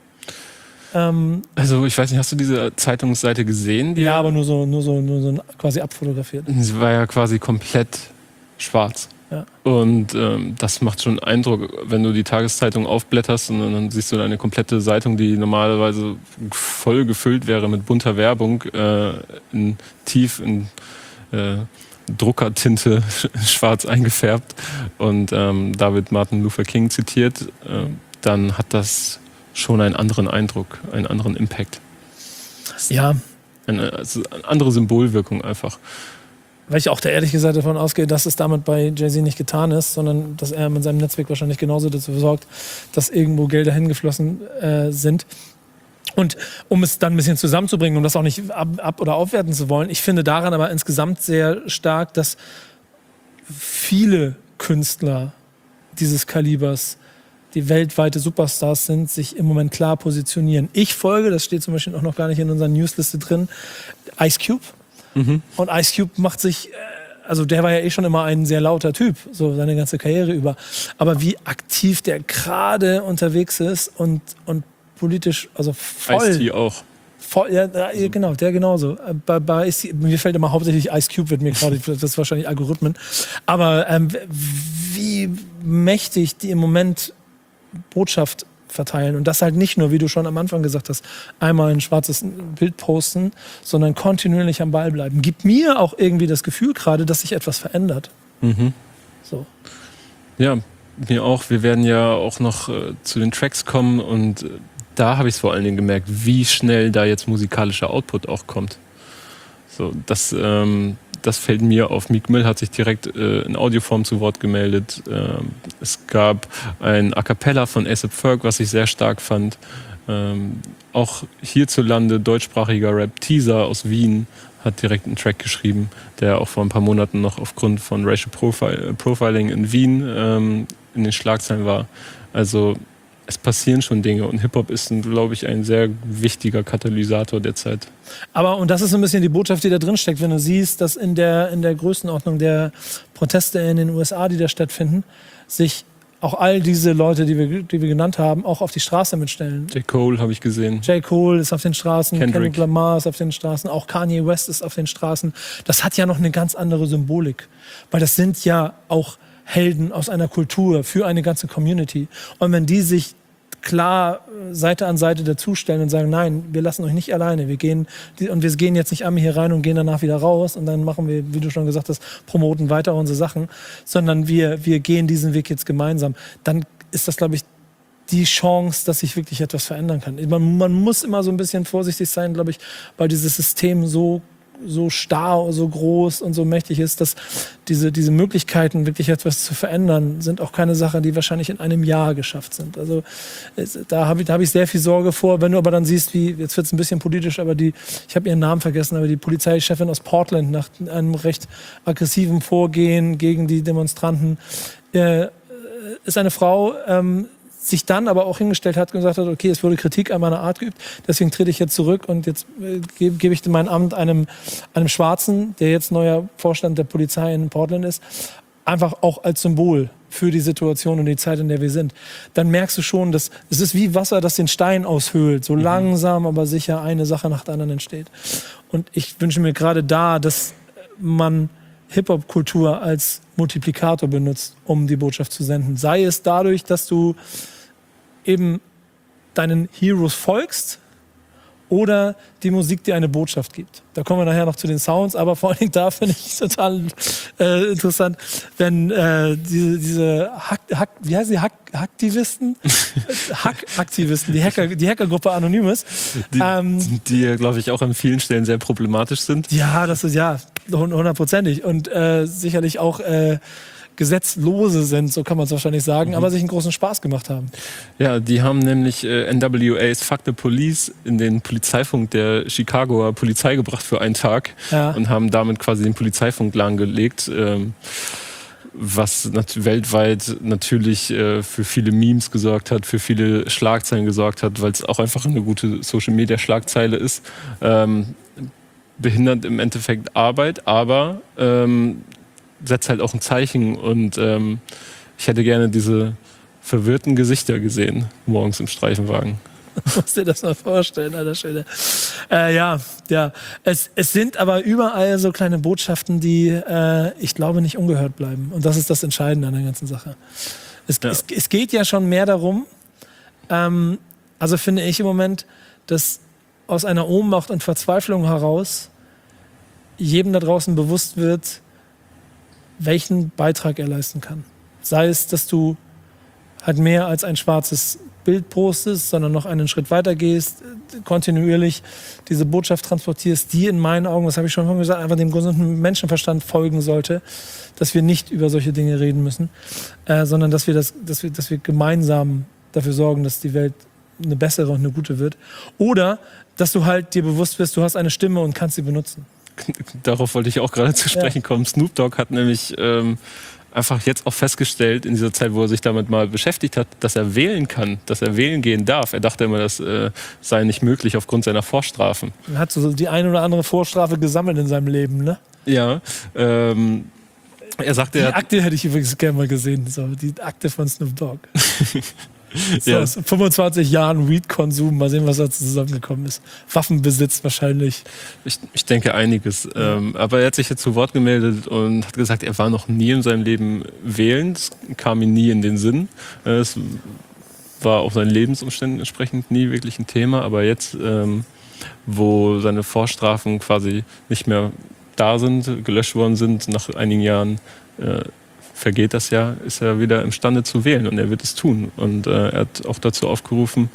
Also ich weiß nicht, hast du diese Zeitungsseite gesehen? Ja, aber nur so quasi abfotografiert. Sie war ja quasi komplett schwarz. Ja. Und das macht schon Eindruck, wenn du die Tageszeitung aufblätterst und dann siehst du eine komplette Zeitung, die normalerweise voll gefüllt wäre mit bunter Werbung, tief in Druckertinte schwarz eingefärbt und da wird Martin Luther King zitiert, dann hat das schon einen anderen Eindruck, einen anderen Impact. Ja. Eine andere Symbolwirkung einfach. Weil ich auch da ehrlich gesagt davon ausgehe, dass es damit bei Jay-Z nicht getan ist, sondern dass er mit seinem Netzwerk wahrscheinlich genauso dazu sorgt, dass irgendwo Gelder hingeflossen sind. Und um es dann ein bisschen zusammenzubringen, um das auch nicht ab- oder aufwerten zu wollen, ich finde daran aber insgesamt sehr stark, dass viele Künstler dieses Kalibers, die weltweite Superstars sind, sich im Moment klar positionieren. Ich folge, das steht zum Beispiel auch noch gar nicht in unserer Newsliste drin, Ice Cube. Mhm. Und Ice Cube macht sich, also der war ja eh schon immer ein sehr lauter Typ, so seine ganze Karriere über. Aber wie aktiv der gerade unterwegs ist und politisch, also voll. Ice-T auch. Voll, ja, genau, der genauso. Mir fällt immer hauptsächlich Ice Cube, wird mir gerade, das ist wahrscheinlich Algorithmen. Aber wie mächtig die im Moment Botschaft verteilen. Und das halt nicht nur, wie du schon am Anfang gesagt hast, einmal ein schwarzes Bild posten, sondern kontinuierlich am Ball bleiben. Gibt mir auch irgendwie das Gefühl gerade, dass sich etwas verändert. Mhm. So. Ja, mir auch. Wir werden ja auch noch zu den Tracks kommen und da habe ich es vor allen Dingen gemerkt, wie schnell da jetzt musikalischer Output auch kommt. So, das fällt mir auf. Meek Mill hat sich direkt in Audioform zu Wort gemeldet. Es gab ein A Cappella von A$AP Ferg, was ich sehr stark fand. Auch hierzulande deutschsprachiger Rap, Teaser aus Wien, hat direkt einen Track geschrieben, der auch vor ein paar Monaten noch aufgrund von Racial Profiling in Wien in den Schlagzeilen war. Also es passieren schon Dinge und Hip-Hop ist, glaube ich, ein sehr wichtiger Katalysator der Zeit. Aber, und das ist so ein bisschen die Botschaft, die da drin steckt, wenn du siehst, dass in der Größenordnung der Proteste in den USA, die da stattfinden, sich auch all diese Leute, die wir genannt haben, auch auf die Straße mitstellen. J. Cole habe ich gesehen. J. Cole ist auf den Straßen, Kendrick Lamar ist auf den Straßen, auch Kanye West ist auf den Straßen. Das hat ja noch eine ganz andere Symbolik, weil das sind ja auch Helden aus einer Kultur für eine ganze Community. Und wenn die sich klar Seite an Seite dazustellen und sagen, nein, wir lassen euch nicht alleine, wir gehen jetzt nicht einmal hier rein und gehen danach wieder raus und dann machen wir, wie du schon gesagt hast, promoten weiter unsere Sachen, sondern wir gehen diesen Weg jetzt gemeinsam, dann ist das, glaube ich, die Chance, dass sich wirklich etwas verändern kann. Man muss immer so ein bisschen vorsichtig sein, glaube ich, weil dieses System so starr, so groß und so mächtig ist, dass diese Möglichkeiten, wirklich etwas zu verändern, sind auch keine Sache, die wahrscheinlich in einem Jahr geschafft sind. Also da habe ich sehr viel Sorge vor. Wenn du aber dann siehst, jetzt wird es ein bisschen politisch, aber ich habe ihren Namen vergessen, aber die Polizeichefin aus Portland nach einem recht aggressiven Vorgehen gegen die Demonstranten ist eine Frau, sich dann aber auch hingestellt hat und gesagt hat, okay, es wurde Kritik an meiner Art geübt, deswegen trete ich jetzt zurück und jetzt gebe ich mein Amt einem Schwarzen, der jetzt neuer Vorstand der Polizei in Portland ist, einfach auch als Symbol für die Situation und die Zeit, in der wir sind. Dann merkst du schon, dass es ist wie Wasser, das den Stein aushöhlt, so langsam, aber sicher eine Sache nach der anderen entsteht. Und ich wünsche mir gerade da, dass man Hip-Hop-Kultur als Multiplikator benutzt, um die Botschaft zu senden. Sei es dadurch, dass du eben deinen Heroes folgst oder die Musik dir eine Botschaft gibt. Da kommen wir nachher noch zu den Sounds, aber vor allen Dingen da finde ich es total interessant, wenn diese Hacktivisten, Hackaktivisten, die Hackergruppe Anonymous, die glaube ich auch an vielen Stellen sehr problematisch sind. Ja, das ist ja 100%ig und sicherlich auch Gesetzlose sind, so kann man es wahrscheinlich sagen, aber sich einen großen Spaß gemacht haben. Ja, die haben nämlich NWA's Fuck the Police in den Polizeifunk der Chicagoer Polizei gebracht für einen Tag und haben damit quasi den Polizeifunk lahmgelegt, was weltweit natürlich für viele Memes gesorgt hat, für viele Schlagzeilen gesorgt hat, weil es auch einfach eine gute Social-Media-Schlagzeile ist. Behindert im Endeffekt Arbeit, aber setzt halt auch ein Zeichen und ich hätte gerne diese verwirrten Gesichter gesehen, morgens im Streifenwagen. Musst dir das mal vorstellen, alter Schwede. Ja. Es sind aber überall so kleine Botschaften, die, ich glaube, nicht ungehört bleiben. Und das ist das Entscheidende an der ganzen Sache. Es geht ja schon mehr darum, also finde ich im Moment, dass aus einer Ohnmacht und Verzweiflung heraus jedem da draußen bewusst wird, welchen Beitrag er leisten kann. Sei es, dass du halt mehr als ein schwarzes Bild postest, sondern noch einen Schritt weiter gehst, kontinuierlich diese Botschaft transportierst, die in meinen Augen, das habe ich schon gesagt, einfach dem gesunden Menschenverstand folgen sollte, dass wir nicht über solche Dinge reden müssen, sondern dass wir gemeinsam dafür sorgen, dass die Welt eine bessere und eine gute wird. Oder, dass du halt dir bewusst wirst, du hast eine Stimme und kannst sie benutzen. Darauf wollte ich auch gerade zu sprechen kommen. Snoop Dogg hat nämlich einfach jetzt auch festgestellt, in dieser Zeit, wo er sich damit mal beschäftigt hat, dass er wählen kann, dass er wählen gehen darf. Er dachte immer, das sei nicht möglich aufgrund seiner Vorstrafen. Er hat so die eine oder andere Vorstrafe gesammelt in seinem Leben, ne? Ja. Er sagte, die Akte hätte ich übrigens gerne mal gesehen, so die Akte von Snoop Dogg. So, aus 25 Jahren Weed-Konsum, mal sehen, was da zusammengekommen ist. Waffenbesitz wahrscheinlich. Ich denke einiges. Aber er hat sich jetzt zu Wort gemeldet und hat gesagt, er war noch nie in seinem Leben wählen. Das kam ihm nie in den Sinn. Es war auch seinen Lebensumständen entsprechend nie wirklich ein Thema. Aber jetzt, wo seine Vorstrafen quasi nicht mehr da sind, gelöscht worden sind, nach einigen Jahren, vergeht das ja, ist er wieder imstande zu wählen und er wird es tun. Und er hat auch dazu aufgerufen,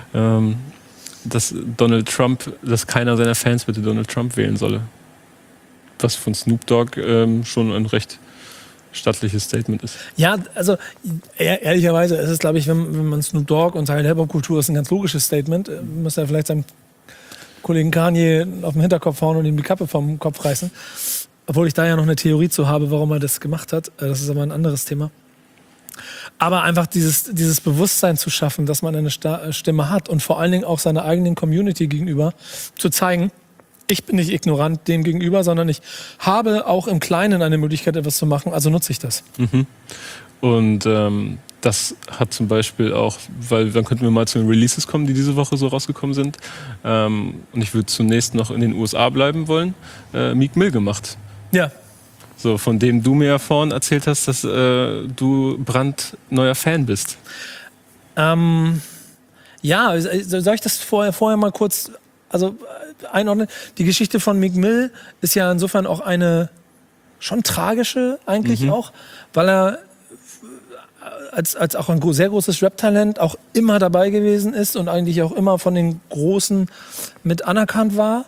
dass keiner seiner Fans bitte Donald Trump wählen solle. Was von Snoop Dogg schon ein recht stattliches Statement ist. Ja, also ehrlicherweise ist es, glaube ich, wenn man Snoop Dogg und seine Hip-Hop-Kultur ist ein ganz logisches Statement, muss er vielleicht seinem Kollegen Kanye auf den Hinterkopf hauen und ihm die Kappe vom Kopf reißen. Obwohl ich da ja noch eine Theorie zu habe, warum er das gemacht hat. Das ist aber ein anderes Thema. Aber einfach dieses Bewusstsein zu schaffen, dass man eine Stimme hat und vor allen Dingen auch seiner eigenen Community gegenüber zu zeigen, ich bin nicht ignorant dem gegenüber, sondern ich habe auch im Kleinen eine Möglichkeit, etwas zu machen, also nutze ich das. Mhm. Und das hat zum Beispiel auch, weil dann könnten wir mal zu den Releases kommen, die diese Woche so rausgekommen sind. Und ich würde zunächst noch in den USA bleiben wollen. Meek Mill gemacht. Ja. So, von dem du mir ja vorhin erzählt hast, dass du brandneuer Fan bist. Ja, soll ich das vorher mal kurz einordnen? Die Geschichte von Meek Mill ist ja insofern auch eine schon tragische eigentlich auch, weil er als auch ein sehr großes Rap-Talent auch immer dabei gewesen ist und eigentlich auch immer von den Großen mit anerkannt war.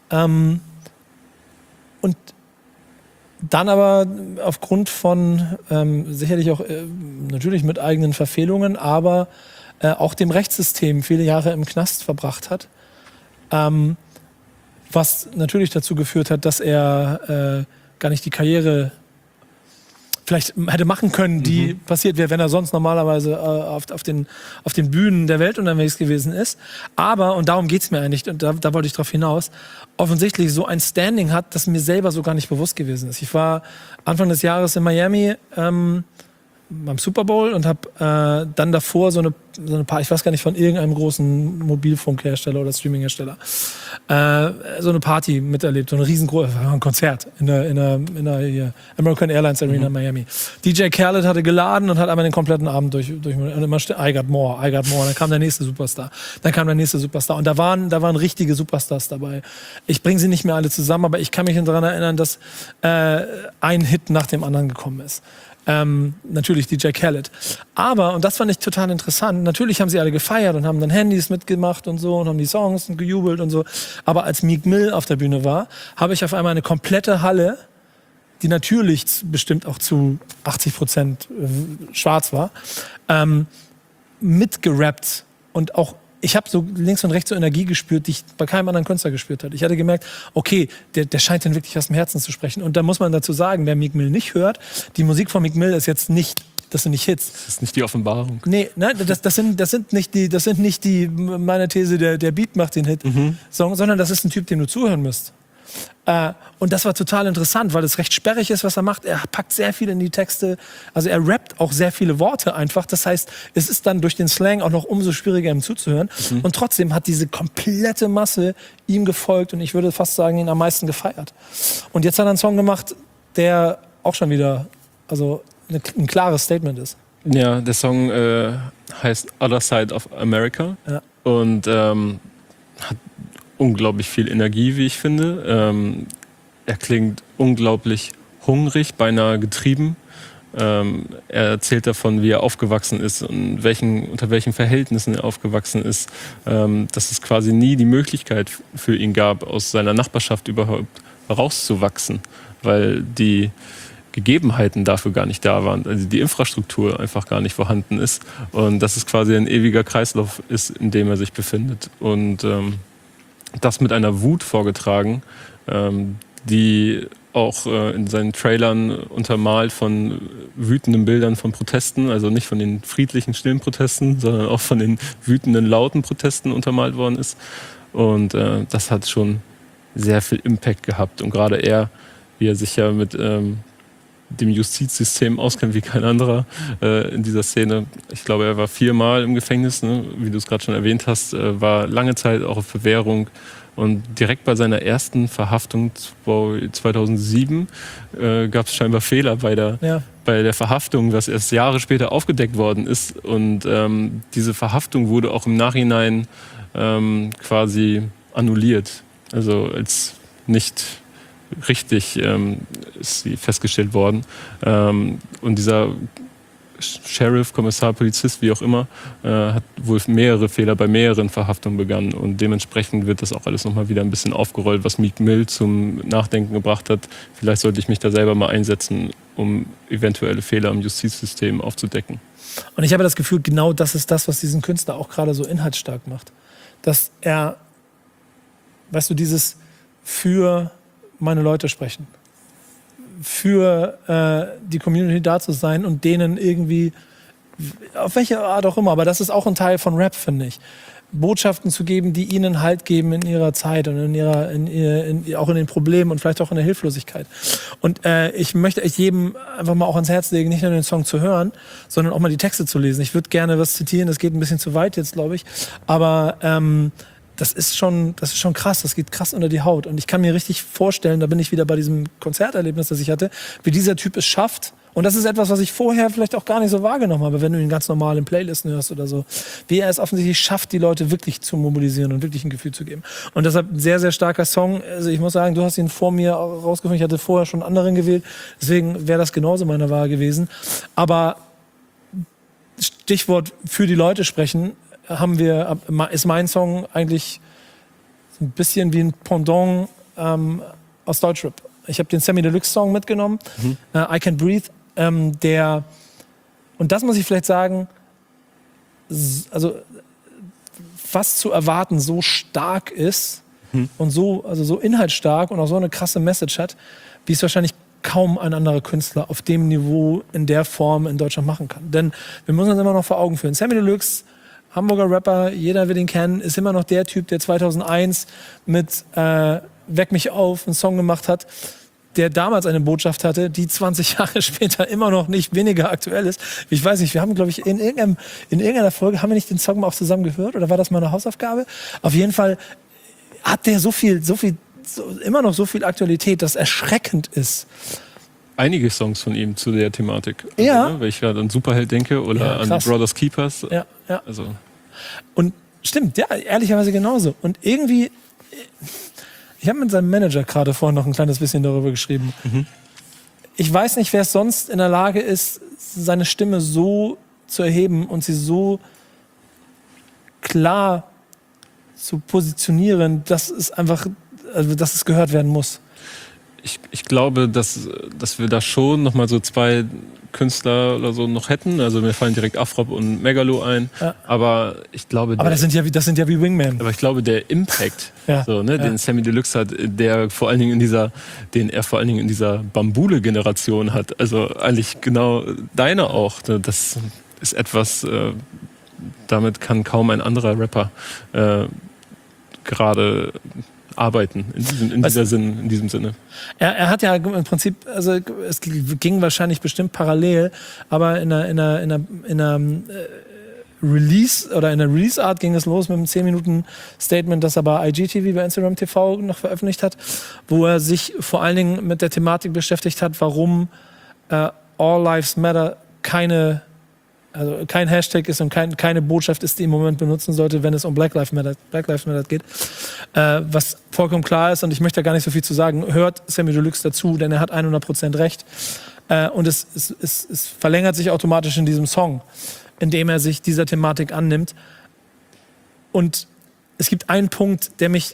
Und dann aber aufgrund von sicherlich auch natürlich mit eigenen Verfehlungen, aber auch dem Rechtssystem viele Jahre im Knast verbracht hat. Was natürlich dazu geführt hat, dass er gar nicht die Karriere vielleicht hätte machen können, die passiert wäre, wenn er sonst normalerweise auf den Bühnen der Welt unterwegs gewesen ist. Aber, und darum geht's mir eigentlich, und da wollte ich drauf hinaus, offensichtlich so ein Standing hat, das mir selber so gar nicht bewusst gewesen ist. Ich war Anfang des Jahres in Miami beim Super Bowl und habe dann davor so eine paar, ich weiß gar nicht, von irgendeinem großen Mobilfunkhersteller oder Streaminghersteller, so eine Party miterlebt, so ein riesengroßes Konzert in der hier, American Airlines Arena in Miami. DJ Khaled hatte geladen und hat einmal den kompletten Abend durch und immer I got more. Dann kam der nächste Superstar. Und da waren richtige Superstars dabei. Ich bringe sie nicht mehr alle zusammen, aber ich kann mich daran erinnern, dass ein Hit nach dem anderen gekommen ist. Natürlich DJ Khaled. Aber, und das fand ich total interessant, natürlich haben sie alle gefeiert und haben dann Handys mitgemacht und so und haben die Songs und gejubelt und so. Aber als Meek Mill auf der Bühne war, habe ich auf einmal eine komplette Halle, die natürlich bestimmt auch zu 80% schwarz war, mitgerappt und auch ich habe so links und rechts so Energie gespürt, die ich bei keinem anderen Künstler gespürt habe. Ich hatte gemerkt, okay, der scheint dann wirklich aus dem Herzen zu sprechen. Und da muss man dazu sagen, wer Meek Mill nicht hört, die Musik von Meek Mill ist jetzt nicht, das sind nicht Hits. Das ist nicht die Offenbarung. Nee, nein, das sind nicht die, meine These, der Beat macht den Hit, sondern das ist ein Typ, dem du zuhören musst. Und das war total interessant, weil es recht sperrig ist, was er macht. Er packt sehr viel in die Texte. Also er rappt auch sehr viele Worte einfach. Das heißt, es ist dann durch den Slang auch noch umso schwieriger, ihm zuzuhören. Und trotzdem hat diese komplette Masse ihm gefolgt und ich würde fast sagen, ihn am meisten gefeiert. Und jetzt hat er einen Song gemacht, der auch schon wieder ein klares Statement ist. Ja, der Song heißt Other Side of America und hat unglaublich viel Energie, wie ich finde. Er klingt unglaublich hungrig, beinahe getrieben. Er erzählt davon, wie er aufgewachsen ist und unter welchen Verhältnissen er aufgewachsen ist. Dass es quasi nie die Möglichkeit für ihn gab, aus seiner Nachbarschaft überhaupt rauszuwachsen, weil die Gegebenheiten dafür gar nicht da waren, also die Infrastruktur einfach gar nicht vorhanden ist und dass es quasi ein ewiger Kreislauf ist, in dem er sich befindet. Und das mit einer Wut vorgetragen, die auch in seinen Trailern untermalt von wütenden Bildern von Protesten, also nicht von den friedlichen, stillen Protesten, sondern auch von den wütenden, lauten Protesten untermalt worden ist. Und das hat schon sehr viel Impact gehabt. Und gerade er, wie er sich ja mit dem Justizsystem auskennt wie kein anderer in dieser Szene. Ich glaube, er war 4-mal im Gefängnis, ne? Wie du es gerade schon erwähnt hast, war lange Zeit auch auf Bewährung. Und direkt bei seiner ersten Verhaftung 2007 gab es scheinbar Fehler bei der Verhaftung, was erst Jahre später aufgedeckt worden ist. Und diese Verhaftung wurde auch im Nachhinein quasi annulliert. Also als nicht richtig ist sie festgestellt worden. Und dieser Sheriff, Kommissar, Polizist, wie auch immer, hat wohl mehrere Fehler bei mehreren Verhaftungen begangen. Und dementsprechend wird das auch alles nochmal wieder ein bisschen aufgerollt, was Meek Mill zum Nachdenken gebracht hat. Vielleicht sollte ich mich da selber mal einsetzen, um eventuelle Fehler im Justizsystem aufzudecken. Und ich habe das Gefühl, genau das ist das, was diesen Künstler auch gerade so inhaltsstark macht. Dass er, weißt du, dieses für meine Leute sprechen, für die Community da zu sein und denen irgendwie, auf welche Art auch immer, aber das ist auch ein Teil von Rap, finde ich, Botschaften zu geben, die ihnen Halt geben in ihrer Zeit und auch in den Problemen und vielleicht auch in der Hilflosigkeit. Und ich möchte echt jedem einfach mal auch ans Herz legen, nicht nur den Song zu hören, sondern auch mal die Texte zu lesen. Ich würde gerne was zitieren, das geht ein bisschen zu weit jetzt, glaube ich, aber das ist schon krass, das geht krass unter die Haut. Und ich kann mir richtig vorstellen, da bin ich wieder bei diesem Konzerterlebnis, das ich hatte, wie dieser Typ es schafft. Und das ist etwas, was ich vorher vielleicht auch gar nicht so wahrgenommen habe, wenn du ihn ganz normal in Playlisten hörst oder so. Wie er es offensichtlich schafft, die Leute wirklich zu mobilisieren und wirklich ein Gefühl zu geben. Und deshalb ein sehr, sehr starker Song. Also ich muss sagen, du hast ihn vor mir rausgefunden. Ich hatte vorher schon einen anderen gewählt. Deswegen wäre das genauso meine Wahl gewesen. Aber Stichwort für die Leute sprechen, ist mein Song eigentlich ein bisschen wie ein Pendant aus Deutschrap. Ich habe den Sammy Deluxe Song mitgenommen, I Can't Breathe, der, und das muss ich vielleicht sagen, also fast zu erwarten, so stark ist und so inhaltsstark und auch so eine krasse Message hat, wie es wahrscheinlich kaum ein anderer Künstler auf dem Niveau in der Form in Deutschland machen kann. Denn wir müssen uns immer noch vor Augen führen. Samy Deluxe, Hamburger Rapper, jeder will ihn kennen, ist immer noch der Typ, der 2001 mit Weck mich auf einen Song gemacht hat, der damals eine Botschaft hatte, die 20 Jahre später immer noch nicht weniger aktuell ist. Ich weiß nicht, wir haben, glaube ich, in irgendeiner Folge, haben wir nicht den Song mal auch zusammen gehört? Oder war das mal eine Hausaufgabe? Auf jeden Fall hat der immer noch so viel Aktualität, dass erschreckend ist. Einige Songs von ihm zu der Thematik. Also, Ja. Wenn ich gerade an Superheld denke oder an Brothers Keepers. Ja. Also. Und stimmt, ja, ehrlicherweise genauso. Und irgendwie, ich habe mit seinem Manager gerade vorhin noch ein kleines bisschen darüber geschrieben. Ich weiß nicht, wer sonst in der Lage ist, seine Stimme so zu erheben und sie so klar zu positionieren, dass es einfach, also dass es gehört werden muss. Ich glaube, dass wir da schon nochmal so zwei Künstler oder so noch hätten. Also mir fallen direkt Afrop und Megalo ein. Ja. Aber ich glaube... Aber das sind ja wie Wingman. Aber ich glaube, der Impact, den Samy Deluxe hat, den er vor allen Dingen in dieser Bambule-Generation hat, also eigentlich genau deine auch, das ist etwas, damit kann kaum ein anderer Rapper gerade arbeiten, in diesem Sinne. Er hat ja im Prinzip, also es ging wahrscheinlich bestimmt parallel, aber in einer Release oder in der Release-Art ging es los mit einem 10-Minuten-Statement, das er bei IGTV, bei Instagram TV noch veröffentlicht hat, wo er sich vor allen Dingen mit der Thematik beschäftigt hat, warum All Lives Matter kein Hashtag ist und keine Botschaft ist, die im Moment benutzen sollte, wenn es um Black Lives Matter geht. Was vollkommen klar ist, und ich möchte da gar nicht so viel zu sagen, hört Samy Deluxe dazu, denn er hat 100% recht. Und es verlängert sich automatisch in diesem Song, indem er sich dieser Thematik annimmt. Und es gibt einen Punkt,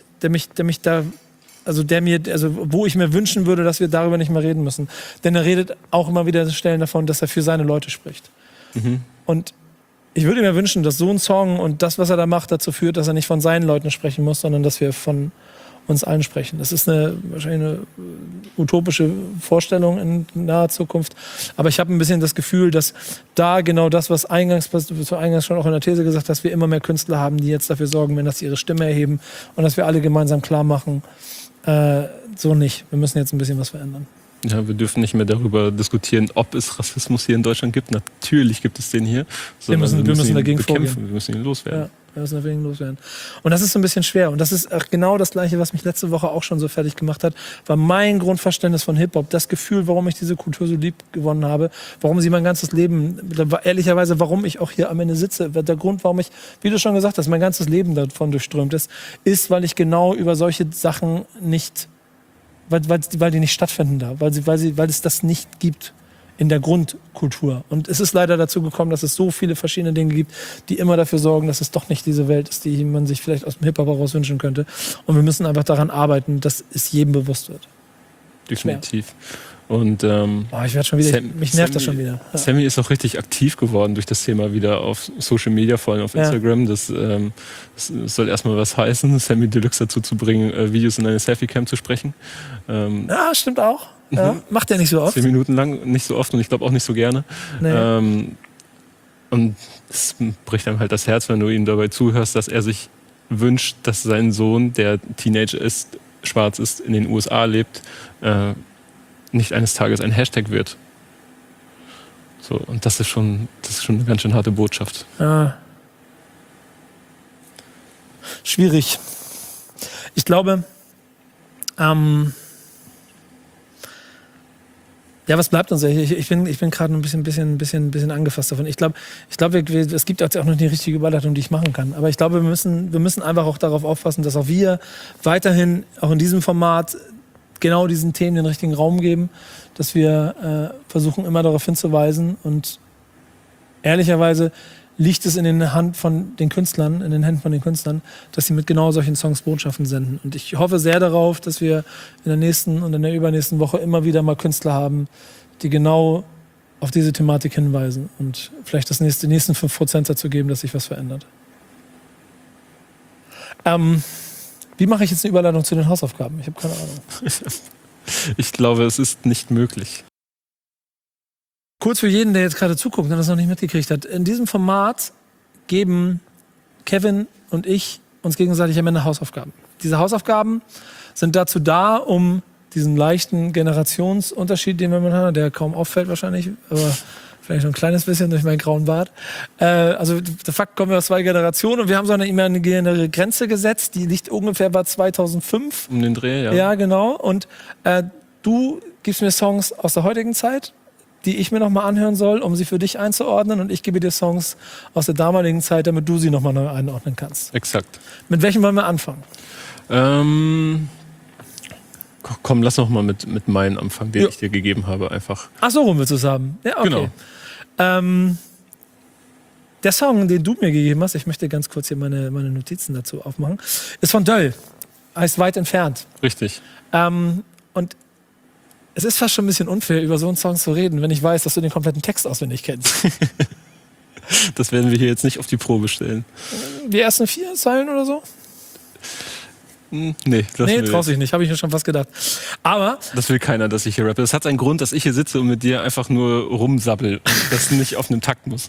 wo ich mir wünschen würde, dass wir darüber nicht mehr reden müssen. Denn er redet auch immer wieder Stellen davon, dass er für seine Leute spricht. Und ich würde mir wünschen, dass so ein Song und das, was er da macht, dazu führt, dass er nicht von seinen Leuten sprechen muss, sondern dass wir von uns allen sprechen. Das ist wahrscheinlich eine utopische Vorstellung in naher Zukunft. Aber ich habe ein bisschen das Gefühl, dass da genau das, was eingangs schon auch in der These gesagt, dass wir immer mehr Künstler haben, die jetzt dafür sorgen, wenn dass sie ihre Stimme erheben und dass wir alle gemeinsam klar machen, so nicht. Wir müssen jetzt ein bisschen was verändern. Ja, wir dürfen nicht mehr darüber diskutieren, ob es Rassismus hier in Deutschland gibt. Natürlich gibt es den hier. Wir müssen dagegen bekämpfen. vorgehen. Wir müssen ihn loswerden. Ja, wir müssen dagegen loswerden. Und das ist so ein bisschen schwer. Und das ist auch genau das Gleiche, was mich letzte Woche auch schon so fertig gemacht hat, war mein Grundverständnis von Hip-Hop. Das Gefühl, warum ich diese Kultur so lieb gewonnen habe, warum sie mein ganzes Leben, ehrlicherweise, warum ich auch hier am Ende sitze. Der Grund, warum ich, wie du schon gesagt hast, mein ganzes Leben davon durchströmt ist, weil ich genau über solche Sachen nicht... Weil die nicht stattfinden da, weil es das nicht gibt in der Grundkultur. Und es ist leider dazu gekommen, dass es so viele verschiedene Dinge gibt, die immer dafür sorgen, dass es doch nicht diese Welt ist, die man sich vielleicht aus dem Hip-Hop heraus wünschen könnte. Und wir müssen einfach daran arbeiten, dass es jedem bewusst wird. Definitiv. Und mich nervt das schon wieder. Ja. Samy ist auch richtig aktiv geworden durch das Thema wieder auf Social Media, vor allem auf Instagram. Das soll erstmal was heißen, Samy Deluxe dazu zu bringen, Videos in eine Selfie-Cam zu sprechen. Ja, stimmt auch. Ja. Macht er nicht so oft. 10 Minuten lang, nicht so oft und ich glaube auch nicht so gerne. Nee. Und es bricht einem halt das Herz, wenn du ihm dabei zuhörst, dass er sich wünscht, dass sein Sohn, der Teenager ist, schwarz ist, in den USA lebt, nicht eines Tages ein Hashtag wird. So, und das ist schon eine ganz schön harte Botschaft. Ja. Schwierig. Ich glaube, was bleibt uns? Ich bin gerade ein bisschen angefasst davon. Ich glaube, es gibt auch noch die richtige Überleitung, die ich machen kann. Aber ich glaube, wir müssen einfach auch darauf aufpassen, dass auch wir weiterhin, auch in diesem Format, genau diesen Themen den richtigen Raum geben, dass wir versuchen, immer darauf hinzuweisen. Und ehrlicherweise liegt es in den Händen von den Künstlern, dass sie mit genau solchen Songs Botschaften senden. Und ich hoffe sehr darauf, dass wir in der nächsten und in der übernächsten Woche immer wieder mal Künstler haben, die genau auf diese Thematik hinweisen und vielleicht die nächsten 5% dazu geben, dass sich was verändert. Wie mache ich jetzt eine Überleitung zu den Hausaufgaben? Ich habe keine Ahnung. Ich glaube, es ist nicht möglich. Kurz für jeden, der jetzt gerade zuguckt und das noch nicht mitgekriegt hat. In diesem Format geben Kevin und ich uns gegenseitig am Ende Hausaufgaben. Diese Hausaufgaben sind dazu da, um diesen leichten Generationsunterschied, den wir miteinander haben, der kaum auffällt wahrscheinlich, aber vielleicht noch ein kleines bisschen durch meinen grauen Bart. Also de facto kommen wir aus 2 Generationen und wir haben so eine imaginäre Grenze gesetzt, die liegt ungefähr bei 2005. Um den Dreh, ja. Ja, genau. Und du gibst mir Songs aus der heutigen Zeit, die ich mir nochmal anhören soll, um sie für dich einzuordnen. Und ich gebe dir Songs aus der damaligen Zeit, damit du sie nochmal neu einordnen kannst. Exakt. Mit welchem wollen wir anfangen? Komm, lass noch mal mit meinen anfangen, den Ja. ich dir gegeben habe, einfach. Ach so, rum willst du es haben? Ja, okay. Genau. Der Song, den du mir gegeben hast, ich möchte ganz kurz hier meine Notizen dazu aufmachen, ist von Döll. Heißt Weit entfernt. Richtig. Und es ist fast schon ein bisschen unfair, über so einen Song zu reden, wenn ich weiß, dass du den kompletten Text auswendig kennst. Das werden wir hier jetzt nicht auf die Probe stellen. Die ersten 4 Zeilen oder so? Nee, Traust dich nicht, habe ich mir schon fast gedacht. Aber das will keiner, dass ich hier rappe. Das hat einen Grund, dass ich hier sitze und mit dir einfach nur rumsabbel und das nicht auf einem Takt muss.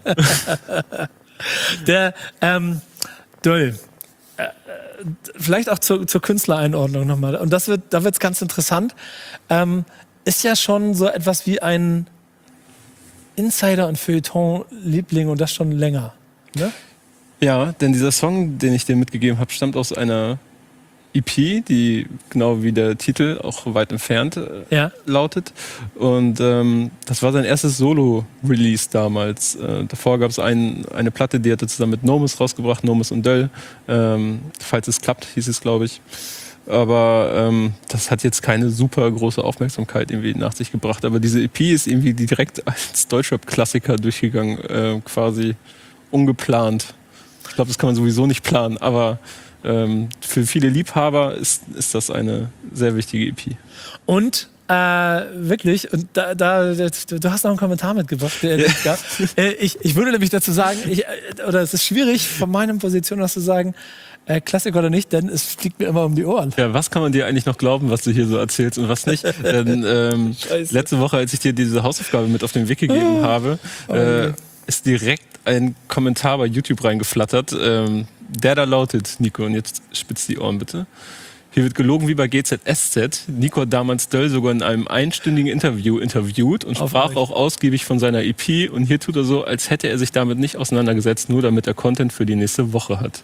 der Döll, vielleicht auch zur Künstlereinordnung nochmal. Und da wird's ganz interessant. Ist ja schon so etwas wie ein Insider- und Feuilleton-Liebling und das schon länger. Ne? Ja, denn dieser Song, den ich dir mitgegeben habe, stammt aus einer EP, die genau wie der Titel auch weit entfernt lautet. Und das war sein erstes Solo-Release damals. Davor gab es eine Platte, die hat er zusammen mit Nomis rausgebracht, Nomis und Döll. Falls es klappt, hieß es, glaube ich. Aber das hat jetzt keine super große Aufmerksamkeit irgendwie nach sich gebracht. Aber diese EP ist irgendwie direkt als Deutschrap-Klassiker durchgegangen, quasi ungeplant. Ich glaube, das kann man sowieso nicht planen, aber für viele Liebhaber ist das eine sehr wichtige EP. Und wirklich, und du hast noch einen Kommentar mitgebracht. Ich würde nämlich dazu sagen, es ist schwierig, von meiner Position aus zu sagen, Klassiker oder nicht, denn es fliegt mir immer um die Ohren. Ja, was kann man dir eigentlich noch glauben, was du hier so erzählst und was nicht? Denn letzte Woche, als ich dir diese Hausaufgabe mit auf den Weg gegeben habe, ist direkt ein Kommentar bei YouTube reingeflattert, der da lautet, Nico, und jetzt spitzt die Ohren bitte. Hier wird gelogen wie bei GZSZ. Nico hat damals Döll sogar in einem einstündigen Interview interviewt und sprach auch ausgiebig von seiner EP. Und hier tut er so, als hätte er sich damit nicht auseinandergesetzt, nur damit er Content für die nächste Woche hat.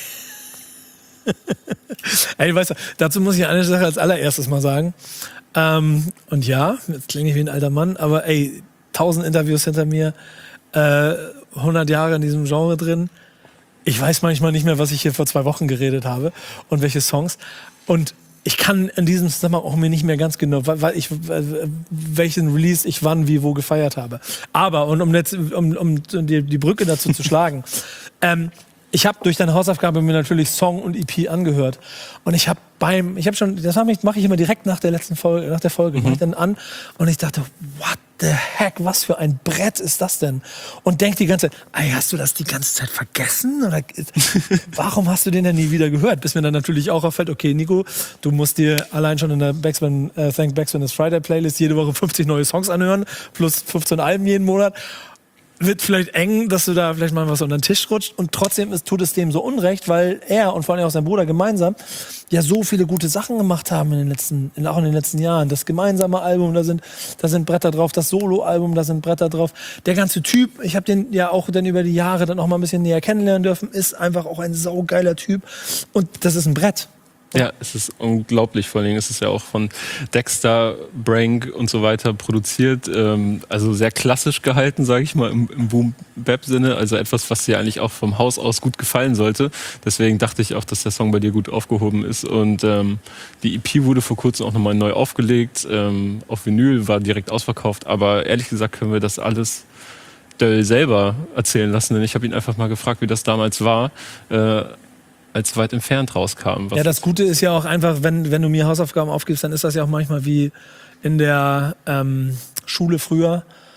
Ey, weißt du, dazu muss ich eine Sache als allererstes mal sagen. Und ja, jetzt klinge ich wie ein alter Mann, aber 1000 Interviews hinter mir, 100 Jahre in diesem Genre drin. Ich weiß manchmal nicht mehr, was ich hier vor 2 Wochen geredet habe und welche Songs. Und ich kann in diesem Zusammenhang auch mir nicht mehr ganz genau, welchen Release ich wann, wie, wo gefeiert habe. Aber, und um die Brücke dazu zu schlagen, ich habe durch deine Hausaufgabe mir natürlich Song und EP angehört. Und das mache ich immer direkt nach der Folge, mache ich dann an. Und ich dachte, what the heck, was für ein Brett ist das denn? Und denk die ganze Zeit, hast du das die ganze Zeit vergessen? Oder warum hast du den denn nie wieder gehört? Bis mir dann natürlich auch auffällt, okay, Nico, du musst dir allein schon in der Thank Backspin is Friday Playlist jede Woche 50 neue Songs anhören, plus 15 Alben jeden Monat. Wird vielleicht eng, dass du da vielleicht mal was unter den Tisch rutscht und trotzdem tut es dem so unrecht, weil er und vor allem auch sein Bruder gemeinsam ja so viele gute Sachen gemacht haben auch in den letzten Jahren. Das gemeinsame Album, da sind Bretter drauf, das Solo-Album, da sind Bretter drauf. Der ganze Typ, ich habe den ja auch dann über die Jahre dann auch mal ein bisschen näher kennenlernen dürfen, ist einfach auch ein saugeiler Typ und das ist ein Brett. Ja, es ist unglaublich, vor allem es ist ja auch von Dexter, Brank und so weiter produziert, also sehr klassisch gehalten, sage ich mal, im Boom-Bap-Sinne, also etwas, was dir eigentlich auch vom Haus aus gut gefallen sollte. Deswegen dachte ich auch, dass der Song bei dir gut aufgehoben ist und die EP wurde vor kurzem auch nochmal neu aufgelegt, auf Vinyl, war direkt ausverkauft, aber ehrlich gesagt können wir das alles Döll selber erzählen lassen, denn ich habe ihn einfach mal gefragt, wie das damals war, als weit entfernt rauskam. Ja, das Gute ist ja auch einfach, wenn du mir Hausaufgaben aufgibst, dann ist das ja auch manchmal wie in der Schule früher.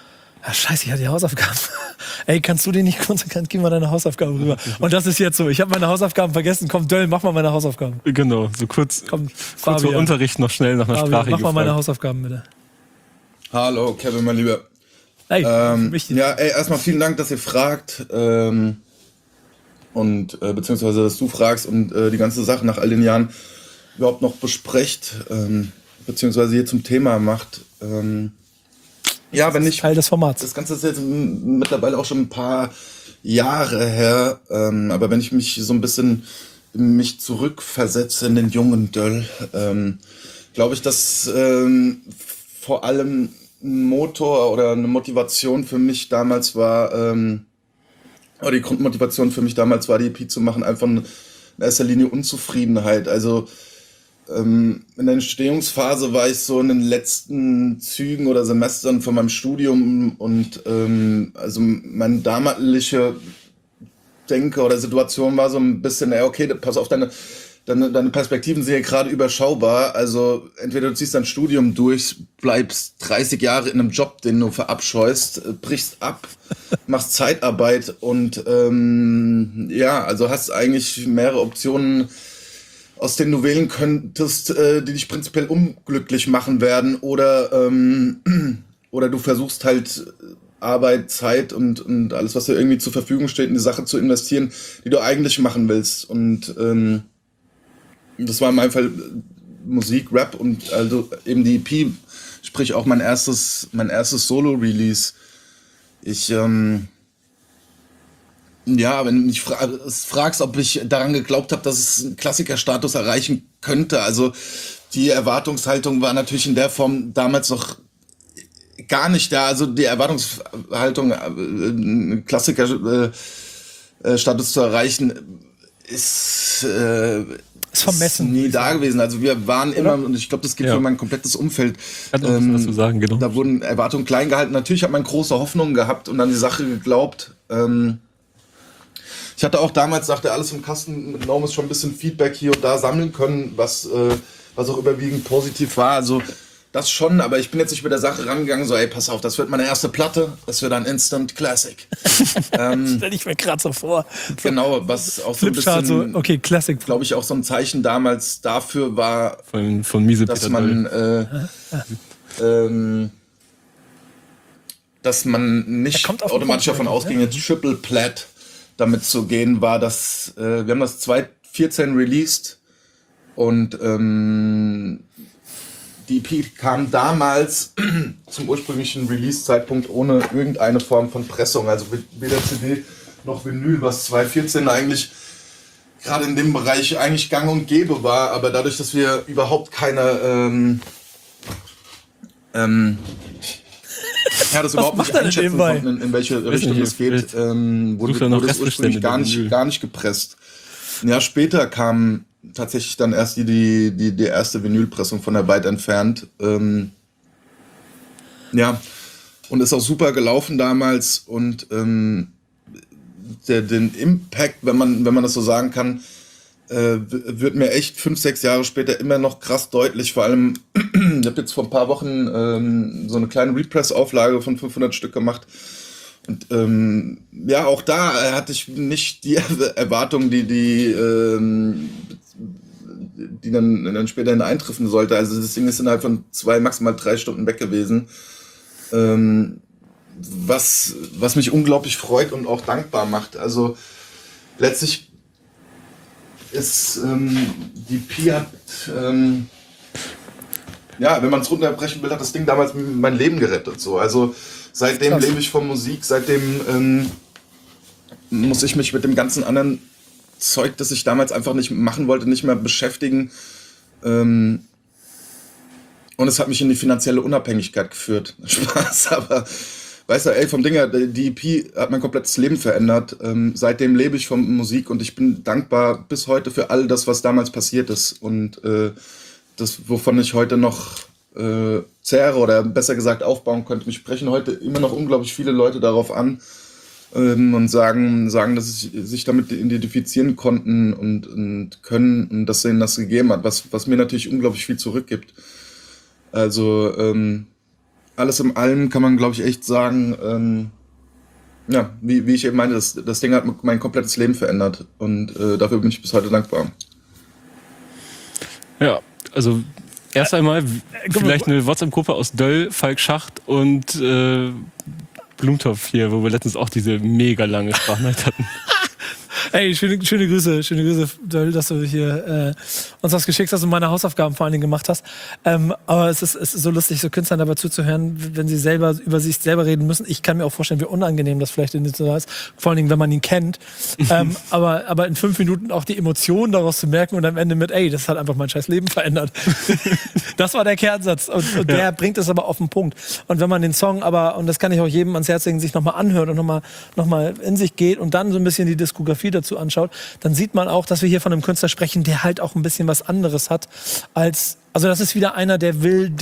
Ah, scheiße, ich hatte die Hausaufgaben. Ey, kannst du dir nicht konsequent, gib mal deine Hausaufgaben rüber. Und das ist jetzt so, ich habe meine Hausaufgaben vergessen. Komm, Döll, mach mal meine Hausaufgaben. Genau, so kurz vor Unterricht noch schnell nach einer Sprache mach gefragt. mal meine Hausaufgaben, bitte. Hallo, Kevin, mein Lieber. Hey, ja, ey, erstmal vielen Dank, dass ihr fragt. Beziehungsweise, dass du fragst und die ganze Sache nach all den Jahren überhaupt noch besprecht, beziehungsweise hier zum Thema macht. Ja, wenn ich Teil des Formats. Das Ganze ist jetzt mittlerweile auch schon ein paar Jahre her, aber wenn ich mich so ein bisschen zurückversetze in den jungen Döll, glaube ich, dass vor allem ein Motor oder eine Motivation für mich damals war, oder die Grundmotivation für mich damals war, die EP zu machen, einfach in erster Linie Unzufriedenheit. Also in der Entstehungsphase war ich so in den letzten Zügen oder Semestern von meinem Studium und also meine damalige Denke oder Situation war so ein bisschen, okay, pass auf, deine Perspektiven sind ja gerade überschaubar. Also entweder du ziehst dein Studium durch, bleibst 30 Jahre in einem Job, den du verabscheust, brichst ab, machst Zeitarbeit und also hast eigentlich mehrere Optionen, aus denen du wählen könntest, die dich prinzipiell unglücklich machen werden, oder du versuchst halt Arbeit, Zeit und alles, was dir irgendwie zur Verfügung steht, in die Sache zu investieren, die du eigentlich machen willst. Und das war in meinem Fall Musik, Rap und also eben die EP, sprich auch mein erstes Solo-Release. Wenn du mich fragst, ob ich daran geglaubt habe, dass es einen Klassikerstatus erreichen könnte, also die Erwartungshaltung war natürlich in der Form damals noch gar nicht da. Also die Erwartungshaltung, einen Klassikerstatus zu erreichen, ist vermessen. Nie da gewesen. Also wir waren immer, und ich glaube, das geht für mein komplettes Umfeld. Hat noch ein bisschen was zu sagen, genau. Da wurden Erwartungen klein gehalten. Natürlich hat man große Hoffnungen gehabt und an die Sache geglaubt. Ich hatte auch damals nach der Alles im Kasten mit Normus schon ein bisschen Feedback hier und da sammeln können, was auch überwiegend positiv war. Also das schon, aber ich bin jetzt nicht mit der Sache rangegangen, so, ey, pass auf, das wird meine erste Platte, das wird ein Instant Classic. Stell ich mir gerade so vor. Genau, was auch so ein Flipchart, bisschen, so, okay, Classic. glaube ich, auch so ein Zeichen damals dafür war, von Miese dass Peter dass man nicht automatisch davon ausging, jetzt Triple Plat damit zu gehen, war, dass wir haben das 2014 released und die EP kam damals zum ursprünglichen Release-Zeitpunkt ohne irgendeine Form von Pressung, also weder CD noch Vinyl, was 2014 eigentlich gerade in dem Bereich eigentlich gang und gäbe war, aber dadurch, dass wir überhaupt keine das überhaupt nicht einschätzen konnten, in welche Richtung es geht, wurde es ursprünglich gar nicht gepresst. Ein Jahr später kam tatsächlich dann erst die erste Vinylpressung von der weit entfernt. Und ist auch super gelaufen damals und den Impact, wenn man das so sagen kann, wird mir echt 5-6 Jahre später immer noch krass deutlich. Vor allem, ich habe jetzt vor ein paar Wochen so eine kleine Repress-Auflage von 500 Stück gemacht. Und auch da hatte ich nicht die Erwartungen, die dann später eintreffen sollte. Also das Ding ist innerhalb von 2, maximal 3 Stunden weg gewesen. Was mich unglaublich freut und auch dankbar macht. Also letztlich ist die Pi hat, wenn man es runterbrechen will, hat das Ding damals mein Leben gerettet. So. Also seitdem lebe ich von Musik, seitdem muss ich mich mit dem ganzen anderen Zeug, das ich damals einfach nicht machen wollte, nicht mehr beschäftigen. Und es hat mich in die finanzielle Unabhängigkeit geführt. Spaß, aber weißt du, ey, vom Ding her, die EP hat mein komplettes Leben verändert. Seitdem lebe ich von Musik und ich bin dankbar bis heute für all das, was damals passiert ist. Und das, wovon ich heute noch zehre oder besser gesagt aufbauen könnte. Mich sprechen heute immer noch unglaublich viele Leute darauf an und sagen, dass sie sich damit identifizieren konnten und können und dass ihnen das gegeben hat, was mir natürlich unglaublich viel zurückgibt. Also alles in allem kann man, glaube ich, echt sagen, ja, wie ich eben meinte, das Ding hat mein komplettes Leben verändert und dafür bin ich bis heute dankbar. Ja, also erst einmal vielleicht eine WhatsApp-Gruppe aus Döll, Falk Schacht und Blumentopf hier, wo wir letztens auch diese mega lange Sprachnachricht hatten. Ey, schöne Grüße, Döll, dass du hier uns was geschickt hast und meine Hausaufgaben vor allen Dingen gemacht hast. Aber es ist so lustig, so Künstlern dabei zuzuhören, wenn sie selber über sich selber reden müssen. Ich kann mir auch vorstellen, wie unangenehm das vielleicht in der ist, vor allen Dingen, wenn man ihn kennt. Aber in 5 Minuten auch die Emotionen daraus zu merken und am Ende mit, ey, das hat einfach mein scheiß Leben verändert. Das war der Kernsatz und der bringt es aber auf den Punkt. Und wenn man den Song aber, und das kann ich auch jedem ans Herz legen, sich nochmal anhört und nochmal in sich geht und dann so ein bisschen die Diskografie dazu anschaut, dann sieht man auch, dass wir hier von einem Künstler sprechen, der halt auch ein bisschen was anderes hat als, also das ist wieder einer, der will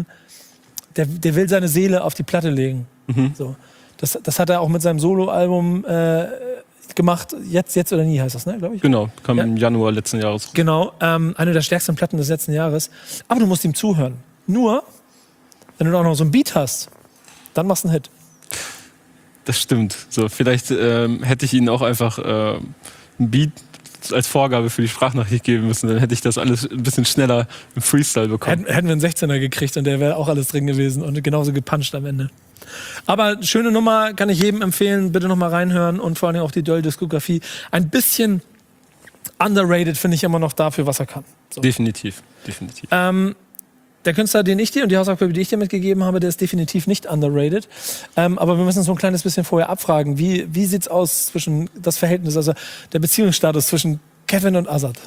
seine Seele auf die Platte legen. So. Das hat er auch mit seinem Soloalbum gemacht, jetzt oder nie heißt das, ne, glaube ich? Genau, kam im Januar letzten Jahres. Genau, eine der stärksten Platten des letzten Jahres. Aber du musst ihm zuhören. Nur, wenn du auch noch so einen Beat hast, dann machst du einen Hit. Das stimmt. So, vielleicht hätte ich Ihnen auch einfach einen Beat als Vorgabe für die Sprachnachricht geben müssen. Dann hätte ich das alles ein bisschen schneller im Freestyle bekommen. Hätten wir einen 16er gekriegt und der wäre auch alles drin gewesen und genauso gepuncht am Ende. Aber schöne Nummer, kann ich jedem empfehlen. Bitte nochmal reinhören und vor allem auch die Döll-Diskografie. Ein bisschen underrated finde ich immer noch dafür, was er kann. So. Definitiv. Der Künstler, den ich dir und die Hausaufgabe, die ich dir mitgegeben habe, der ist definitiv nicht underrated. Aber wir müssen uns so ein kleines bisschen vorher abfragen. Wie sieht's aus zwischen das Verhältnis, also der Beziehungsstatus zwischen Kevin und Azad?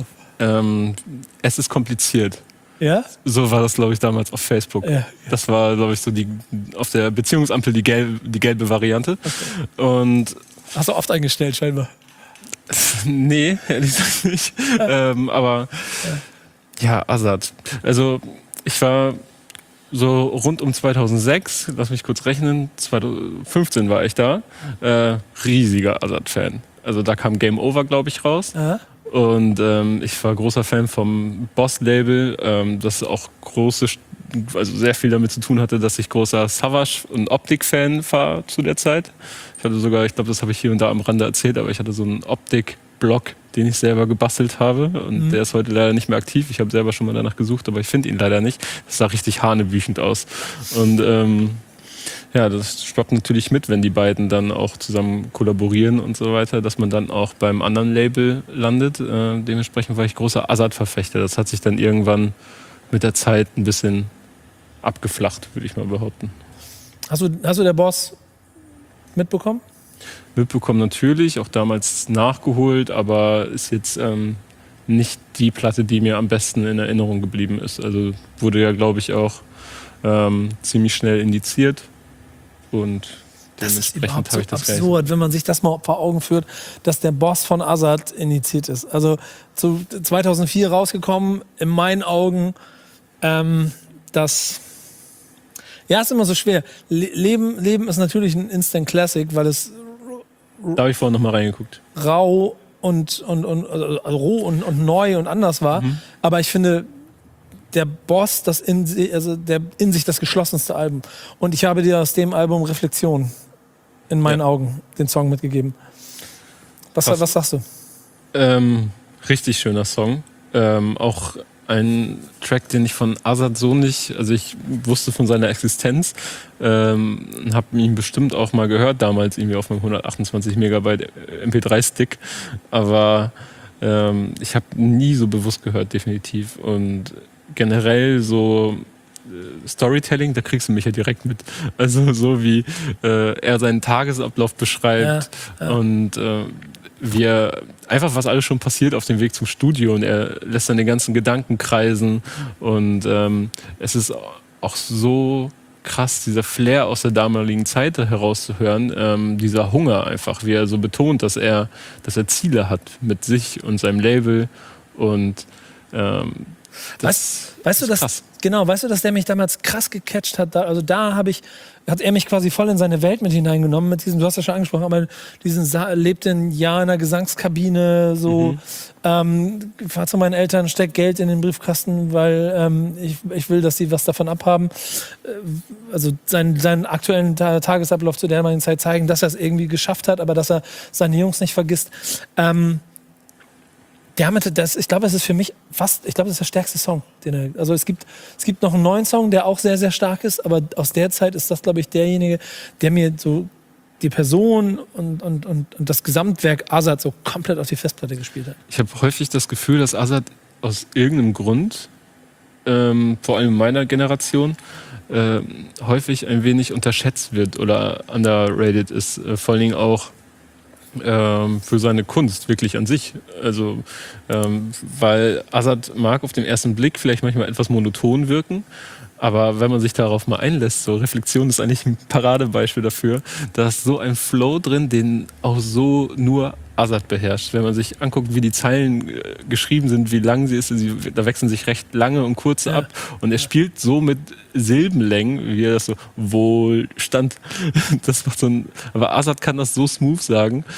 Es ist kompliziert. Ja? So war das, glaube ich, damals auf Facebook. Ja. Das war, glaube ich, so auf der Beziehungsampel die gelbe Variante. Okay. Und hast du oft eingestellt, scheinbar? Nee, ehrlich gesagt nicht. Aber ja, Azad. Also ich war so rund um 2006, lass mich kurz rechnen, 2015 war ich da, riesiger Azad-Fan. Also da kam Game Over, glaube ich, raus. Aha. Und ich war großer Fan vom Boss-Label, das auch also sehr viel damit zu tun hatte, dass ich großer Savage und Optik-Fan war zu der Zeit. Ich hatte sogar, ich glaube, das habe ich hier und da am Rande erzählt, aber ich hatte so einen Optik-Blog, den ich selber gebastelt habe. Und der ist heute leider nicht mehr aktiv. Ich habe selber schon mal danach gesucht, aber ich finde ihn leider nicht. Das sah richtig hanebüchend aus. Und ja, das stoppt natürlich mit, wenn die beiden dann auch zusammen kollaborieren und so weiter, dass man dann auch beim anderen Label landet. Dementsprechend war ich großer Azad-Verfechter. Das hat sich dann irgendwann mit der Zeit ein bisschen abgeflacht, würde ich mal behaupten. Hast du der Boss mitbekommen? Mitbekommen natürlich, auch damals nachgeholt, aber ist jetzt nicht die Platte, die mir am besten in Erinnerung geblieben ist. Also wurde ja, glaube ich, auch ziemlich schnell indiziert und das ist dementsprechend habe ich das absurd, wenn man sich das mal vor Augen führt, dass der Boss von Azad indiziert ist. Also 2004 rausgekommen, in meinen Augen, das ja, ist immer so schwer. Leben ist natürlich ein Instant Classic, weil es da habe ich vorhin nochmal reingeguckt. Rau und roh und neu und anders war. Aber ich finde, der Boss, der in sich das geschlossenste Album. Und ich habe dir aus dem Album Reflexion in meinen Augen den Song mitgegeben. Was sagst du? Richtig schöner Song. Auch ein Track, den ich von Azad so nicht, also ich wusste von seiner Existenz, habe ihn bestimmt auch mal gehört, damals irgendwie auf meinem 128 Megabyte MP3-Stick, aber ich habe nie so bewusst gehört, definitiv. Und generell so Storytelling, da kriegst du mich ja direkt mit. Also so wie er seinen Tagesablauf beschreibt und wie er einfach, was alles schon passiert auf dem Weg zum Studio und er lässt dann den ganzen Gedanken kreisen und es ist auch so krass, dieser Flair aus der damaligen Zeit herauszuhören, dieser Hunger einfach, wie er so betont, dass er Ziele hat mit sich und seinem Label und Weißt du, krass. dass der mich damals krass gecatcht hat? Hat er mich quasi voll in seine Welt mit hineingenommen, mit diesem, du hast ja schon angesprochen, aber lebt ein Jahr in einer Gesangskabine, so, fahr zu meinen Eltern, steck Geld in den Briefkasten, weil ich will, dass sie was davon abhaben. Also seinen aktuellen Tagesablauf zu der damaligen Zeit zeigen, dass er es irgendwie geschafft hat, aber dass er seine Jungs nicht vergisst. Ich glaube, es ist für mich das ist der stärkste Song. Also es gibt noch einen neuen Song, der auch sehr, sehr stark ist, aber aus der Zeit ist das, glaube ich, derjenige, der mir so die Person und das Gesamtwerk Azad so komplett auf die Festplatte gespielt hat. Ich habe häufig das Gefühl, dass Azad aus irgendeinem Grund, vor allem in meiner Generation, häufig ein wenig unterschätzt wird oder underrated ist. Vor allen Dingen auch für seine Kunst wirklich an sich. Also, weil Azad mag auf den ersten Blick vielleicht manchmal etwas monoton wirken, aber wenn man sich darauf mal einlässt, so Reflexion ist eigentlich ein Paradebeispiel dafür, da ist so ein Flow drin, den auch so nur Azad beherrscht. Wenn man sich anguckt, wie die Zeilen geschrieben sind, wie lang sie ist, da wechseln sich recht lange und kurze ab. Und er spielt so mit Silbenlängen, wie er das so Wohlstand. Das macht aber Azad kann das so smooth sagen.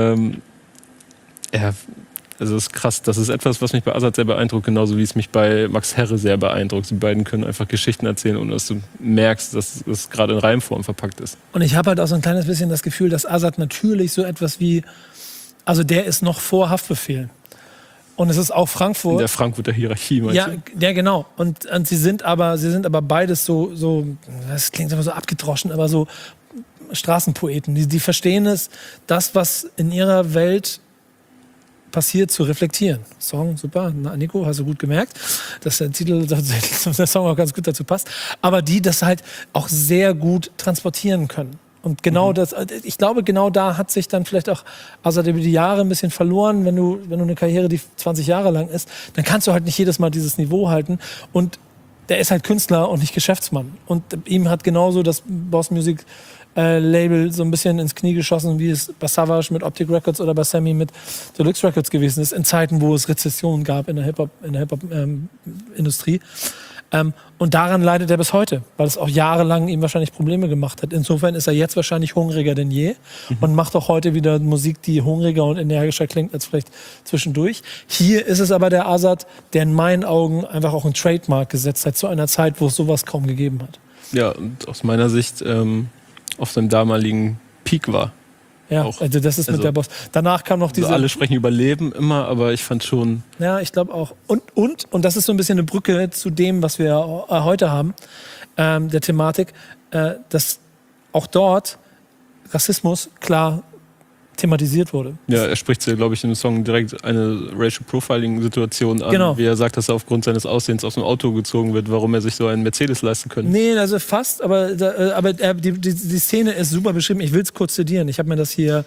Also das ist krass. Das ist etwas, was mich bei Azad sehr beeindruckt, genauso wie es mich bei Max Herre sehr beeindruckt. Die beiden können einfach Geschichten erzählen, ohne dass du merkst, dass es gerade in Reimform verpackt ist. Und ich habe halt auch so ein kleines bisschen das Gefühl, dass Azad natürlich so etwas wie, also der ist noch vor Haftbefehl. Und es ist auch Frankfurt. In der Frankfurter Hierarchie, meinst du? Ja, genau. Und sie sind aber beides so, das klingt immer so abgedroschen, aber so Straßenpoeten. Die verstehen es, das, was in ihrer Welt passiert, zu reflektieren. Song, super. Na, Nico, hast du gut gemerkt, dass der Titel, der Song auch ganz gut dazu passt. Aber die das halt auch sehr gut transportieren können. Und genau ich glaube, genau da hat sich dann vielleicht auch Azad über die Jahre ein bisschen verloren. Wenn du eine Karriere, die 20 Jahre lang ist, dann kannst du halt nicht jedes Mal dieses Niveau halten. Und der ist halt Künstler und nicht Geschäftsmann. Und ihm hat genauso das Boss Music Label so ein bisschen ins Knie geschossen, wie es bei Savage mit Optic Records oder bei Sammy mit Deluxe Records gewesen ist, in Zeiten, wo es Rezessionen gab in der Hip-Hop-Industrie. Und daran leidet er bis heute, weil es auch jahrelang ihm wahrscheinlich Probleme gemacht hat. Insofern ist er jetzt wahrscheinlich hungriger denn je und macht auch heute wieder Musik, die hungriger und energischer klingt als vielleicht zwischendurch. Hier ist es aber der Azad, der in meinen Augen einfach auch ein Trademark gesetzt hat zu einer Zeit, wo es sowas kaum gegeben hat. Ja, und aus meiner Sicht auf seinem damaligen Peak war. Ja, auch. also das ist mit der Boss. Danach kam noch diese... Also alle sprechen über Leben immer, aber ich fand schon... Ja, ich glaube auch. Und das ist so ein bisschen eine Brücke zu dem, was wir heute haben, der Thematik, dass auch dort Rassismus klar thematisiert wurde. Ja, er spricht ja, glaube ich, in dem Song direkt eine Racial Profiling-Situation an, genau. Wie er sagt, dass er aufgrund seines Aussehens aus dem Auto gezogen wird, warum er sich so einen Mercedes leisten könnte. Nee, also fast, aber die Szene ist super beschrieben. Ich will es kurz zitieren. Ich habe mir das hier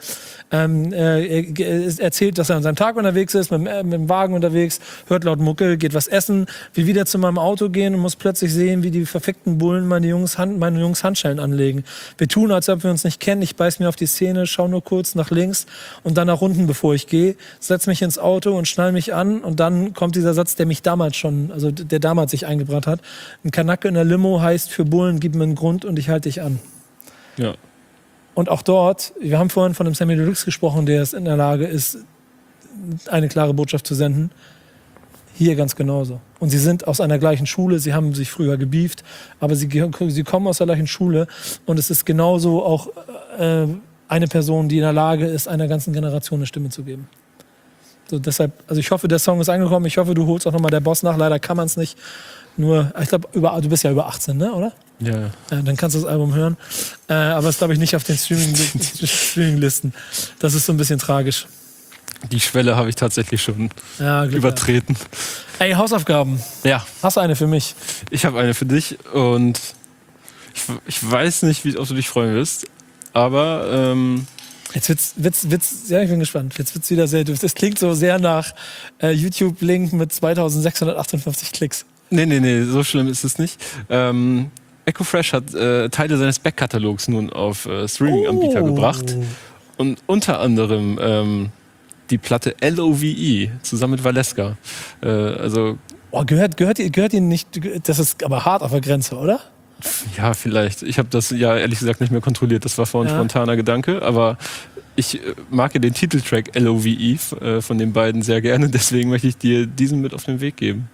erzählt, dass er an seinem Tag unterwegs ist, mit dem Wagen unterwegs, hört laut Mucke, geht was essen, will wieder zu meinem Auto gehen und muss plötzlich sehen, wie die verfickten Bullen meine Jungs Handschellen anlegen. Wir tun, als ob wir uns nicht kennen. Ich beiß mir auf die Szene, schau nur kurz nach links und dann nach unten, bevor ich gehe, setz mich ins Auto und schnall mich an und dann kommt dieser Satz, der mich damals schon, also der damals sich eingebrannt hat. Ein Kanacke in der Limo heißt für Bullen, gib mir einen Grund und ich halte dich an. Ja. Und auch dort, wir haben vorhin von dem Sammy Deluxe gesprochen, der es in der Lage ist, eine klare Botschaft zu senden. Hier ganz genauso. Und sie sind aus einer gleichen Schule, sie haben sich früher gebieft, aber sie kommen aus der gleichen Schule und es ist genauso auch eine Person, die in der Lage ist, einer ganzen Generation eine Stimme zu geben. So, deshalb, also ich hoffe, der Song ist angekommen, ich hoffe, du holst auch nochmal der Boss nach, leider kann man es nicht. Nur, ich glaube, du bist ja über 18, ne, oder? Ja. Dann kannst du das Album hören. Aber es ist, glaube ich, nicht auf den Streaming-Listen. Das ist so ein bisschen tragisch. Die Schwelle habe ich tatsächlich schon übertreten. Ja. Ey, Hausaufgaben. Ja. Hast du eine für mich? Ich habe eine für dich und ich weiß nicht, ob du dich freuen wirst, aber... Jetzt wird's, ja, ich bin gespannt. Jetzt wird's wieder sehr, das klingt so sehr nach YouTube-Link mit 2658 Klicks. Nee, so schlimm ist es nicht. Ecofresh hat Teile seines Backkatalogs nun auf Streaming-Anbieter gebracht. Und unter anderem die Platte LOVE zusammen mit Valeska. Also Oh, gehört Ihnen nicht, das ist aber hart auf der Grenze, oder? Ja, vielleicht. Ich habe das ja ehrlich gesagt nicht mehr kontrolliert. Das war vorhin ein spontaner Gedanke, aber ich mag ja den Titeltrack LOVE von den beiden sehr gerne, deswegen möchte ich dir diesen mit auf den Weg geben.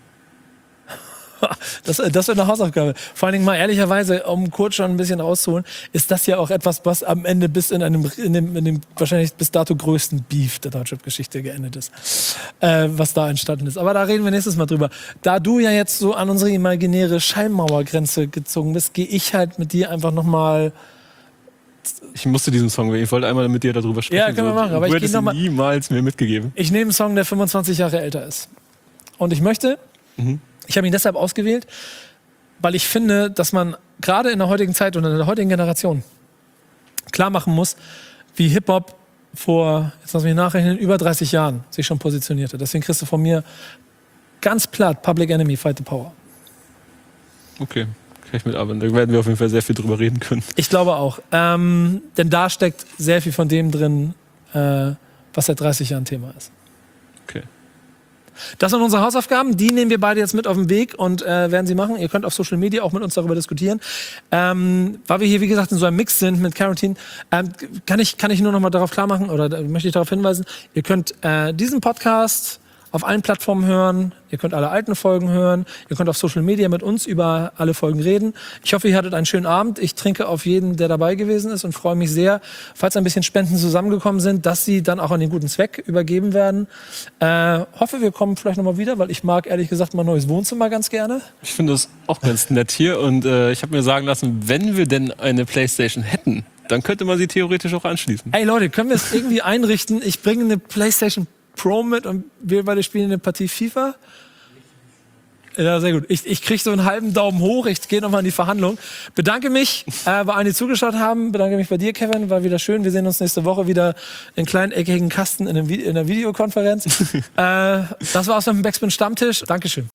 Das wird eine Hausaufgabe. Vor allen Dingen mal ehrlicherweise, um kurz schon ein bisschen rauszuholen, ist das ja auch etwas, was am Ende bis in dem wahrscheinlich bis dato größten Beef der Deutschrap-Geschichte geendet ist. Was da entstanden ist. Aber da reden wir nächstes Mal drüber. Da du ja jetzt so an unsere imaginäre Schallmauergrenze gezogen bist, gehe ich halt mit dir einfach nochmal. Ich musste diesen Song wählen. Ich wollte einmal mit dir darüber sprechen. Ja, können wir machen. Aber du ich gehe nochmal. Niemals mir mitgegeben. Ich nehme einen Song, der 25 Jahre älter ist. Und ich möchte. Ich habe ihn deshalb ausgewählt, weil ich finde, dass man gerade in der heutigen Zeit und in der heutigen Generation klar machen muss, wie Hip-Hop vor, jetzt lass mich nachrechnen, über 30 Jahren sich schon positionierte. Deswegen kriegst du von mir ganz platt Public Enemy, Fight the Power. Okay, kann ich mitarbeiten. Da werden wir auf jeden Fall sehr viel drüber reden können. Ich glaube auch. Denn da steckt sehr viel von dem drin, was seit 30 Jahren Thema ist. Okay. Das sind unsere Hausaufgaben, die nehmen wir beide jetzt mit auf den Weg und werden sie machen. Ihr könnt auf Social Media auch mit uns darüber diskutieren. Weil wir hier, wie gesagt, in so einem Mix sind mit Quarantine, kann ich nur noch mal darauf klar machen oder möchte ich darauf hinweisen, ihr könnt diesen Podcast auf allen Plattformen hören, ihr könnt alle alten Folgen hören, ihr könnt auf Social Media mit uns über alle Folgen reden. Ich hoffe, ihr hattet einen schönen Abend. Ich trinke auf jeden, der dabei gewesen ist und freue mich sehr, falls ein bisschen Spenden zusammengekommen sind, dass sie dann auch an den guten Zweck übergeben werden. Hoffe, wir kommen vielleicht nochmal wieder, weil ich mag ehrlich gesagt mein neues Wohnzimmer ganz gerne. Ich finde das auch ganz nett hier und ich habe mir sagen lassen, wenn wir denn eine Playstation hätten, dann könnte man sie theoretisch auch anschließen. Ey Leute, können wir es irgendwie einrichten? Ich bringe eine Playstation Pro mit und wir beide spielen eine Partie FIFA. Ja, sehr gut. Ich kriege so einen halben Daumen hoch. Ich gehe nochmal in die Verhandlung. Bedanke mich bei allen, die zugeschaut haben. Bedanke mich bei dir, Kevin. War wieder schön. Wir sehen uns nächste Woche wieder in kleinen eckigen Kasten in der Videokonferenz. Das war's mit dem Backspin Stammtisch. Dankeschön.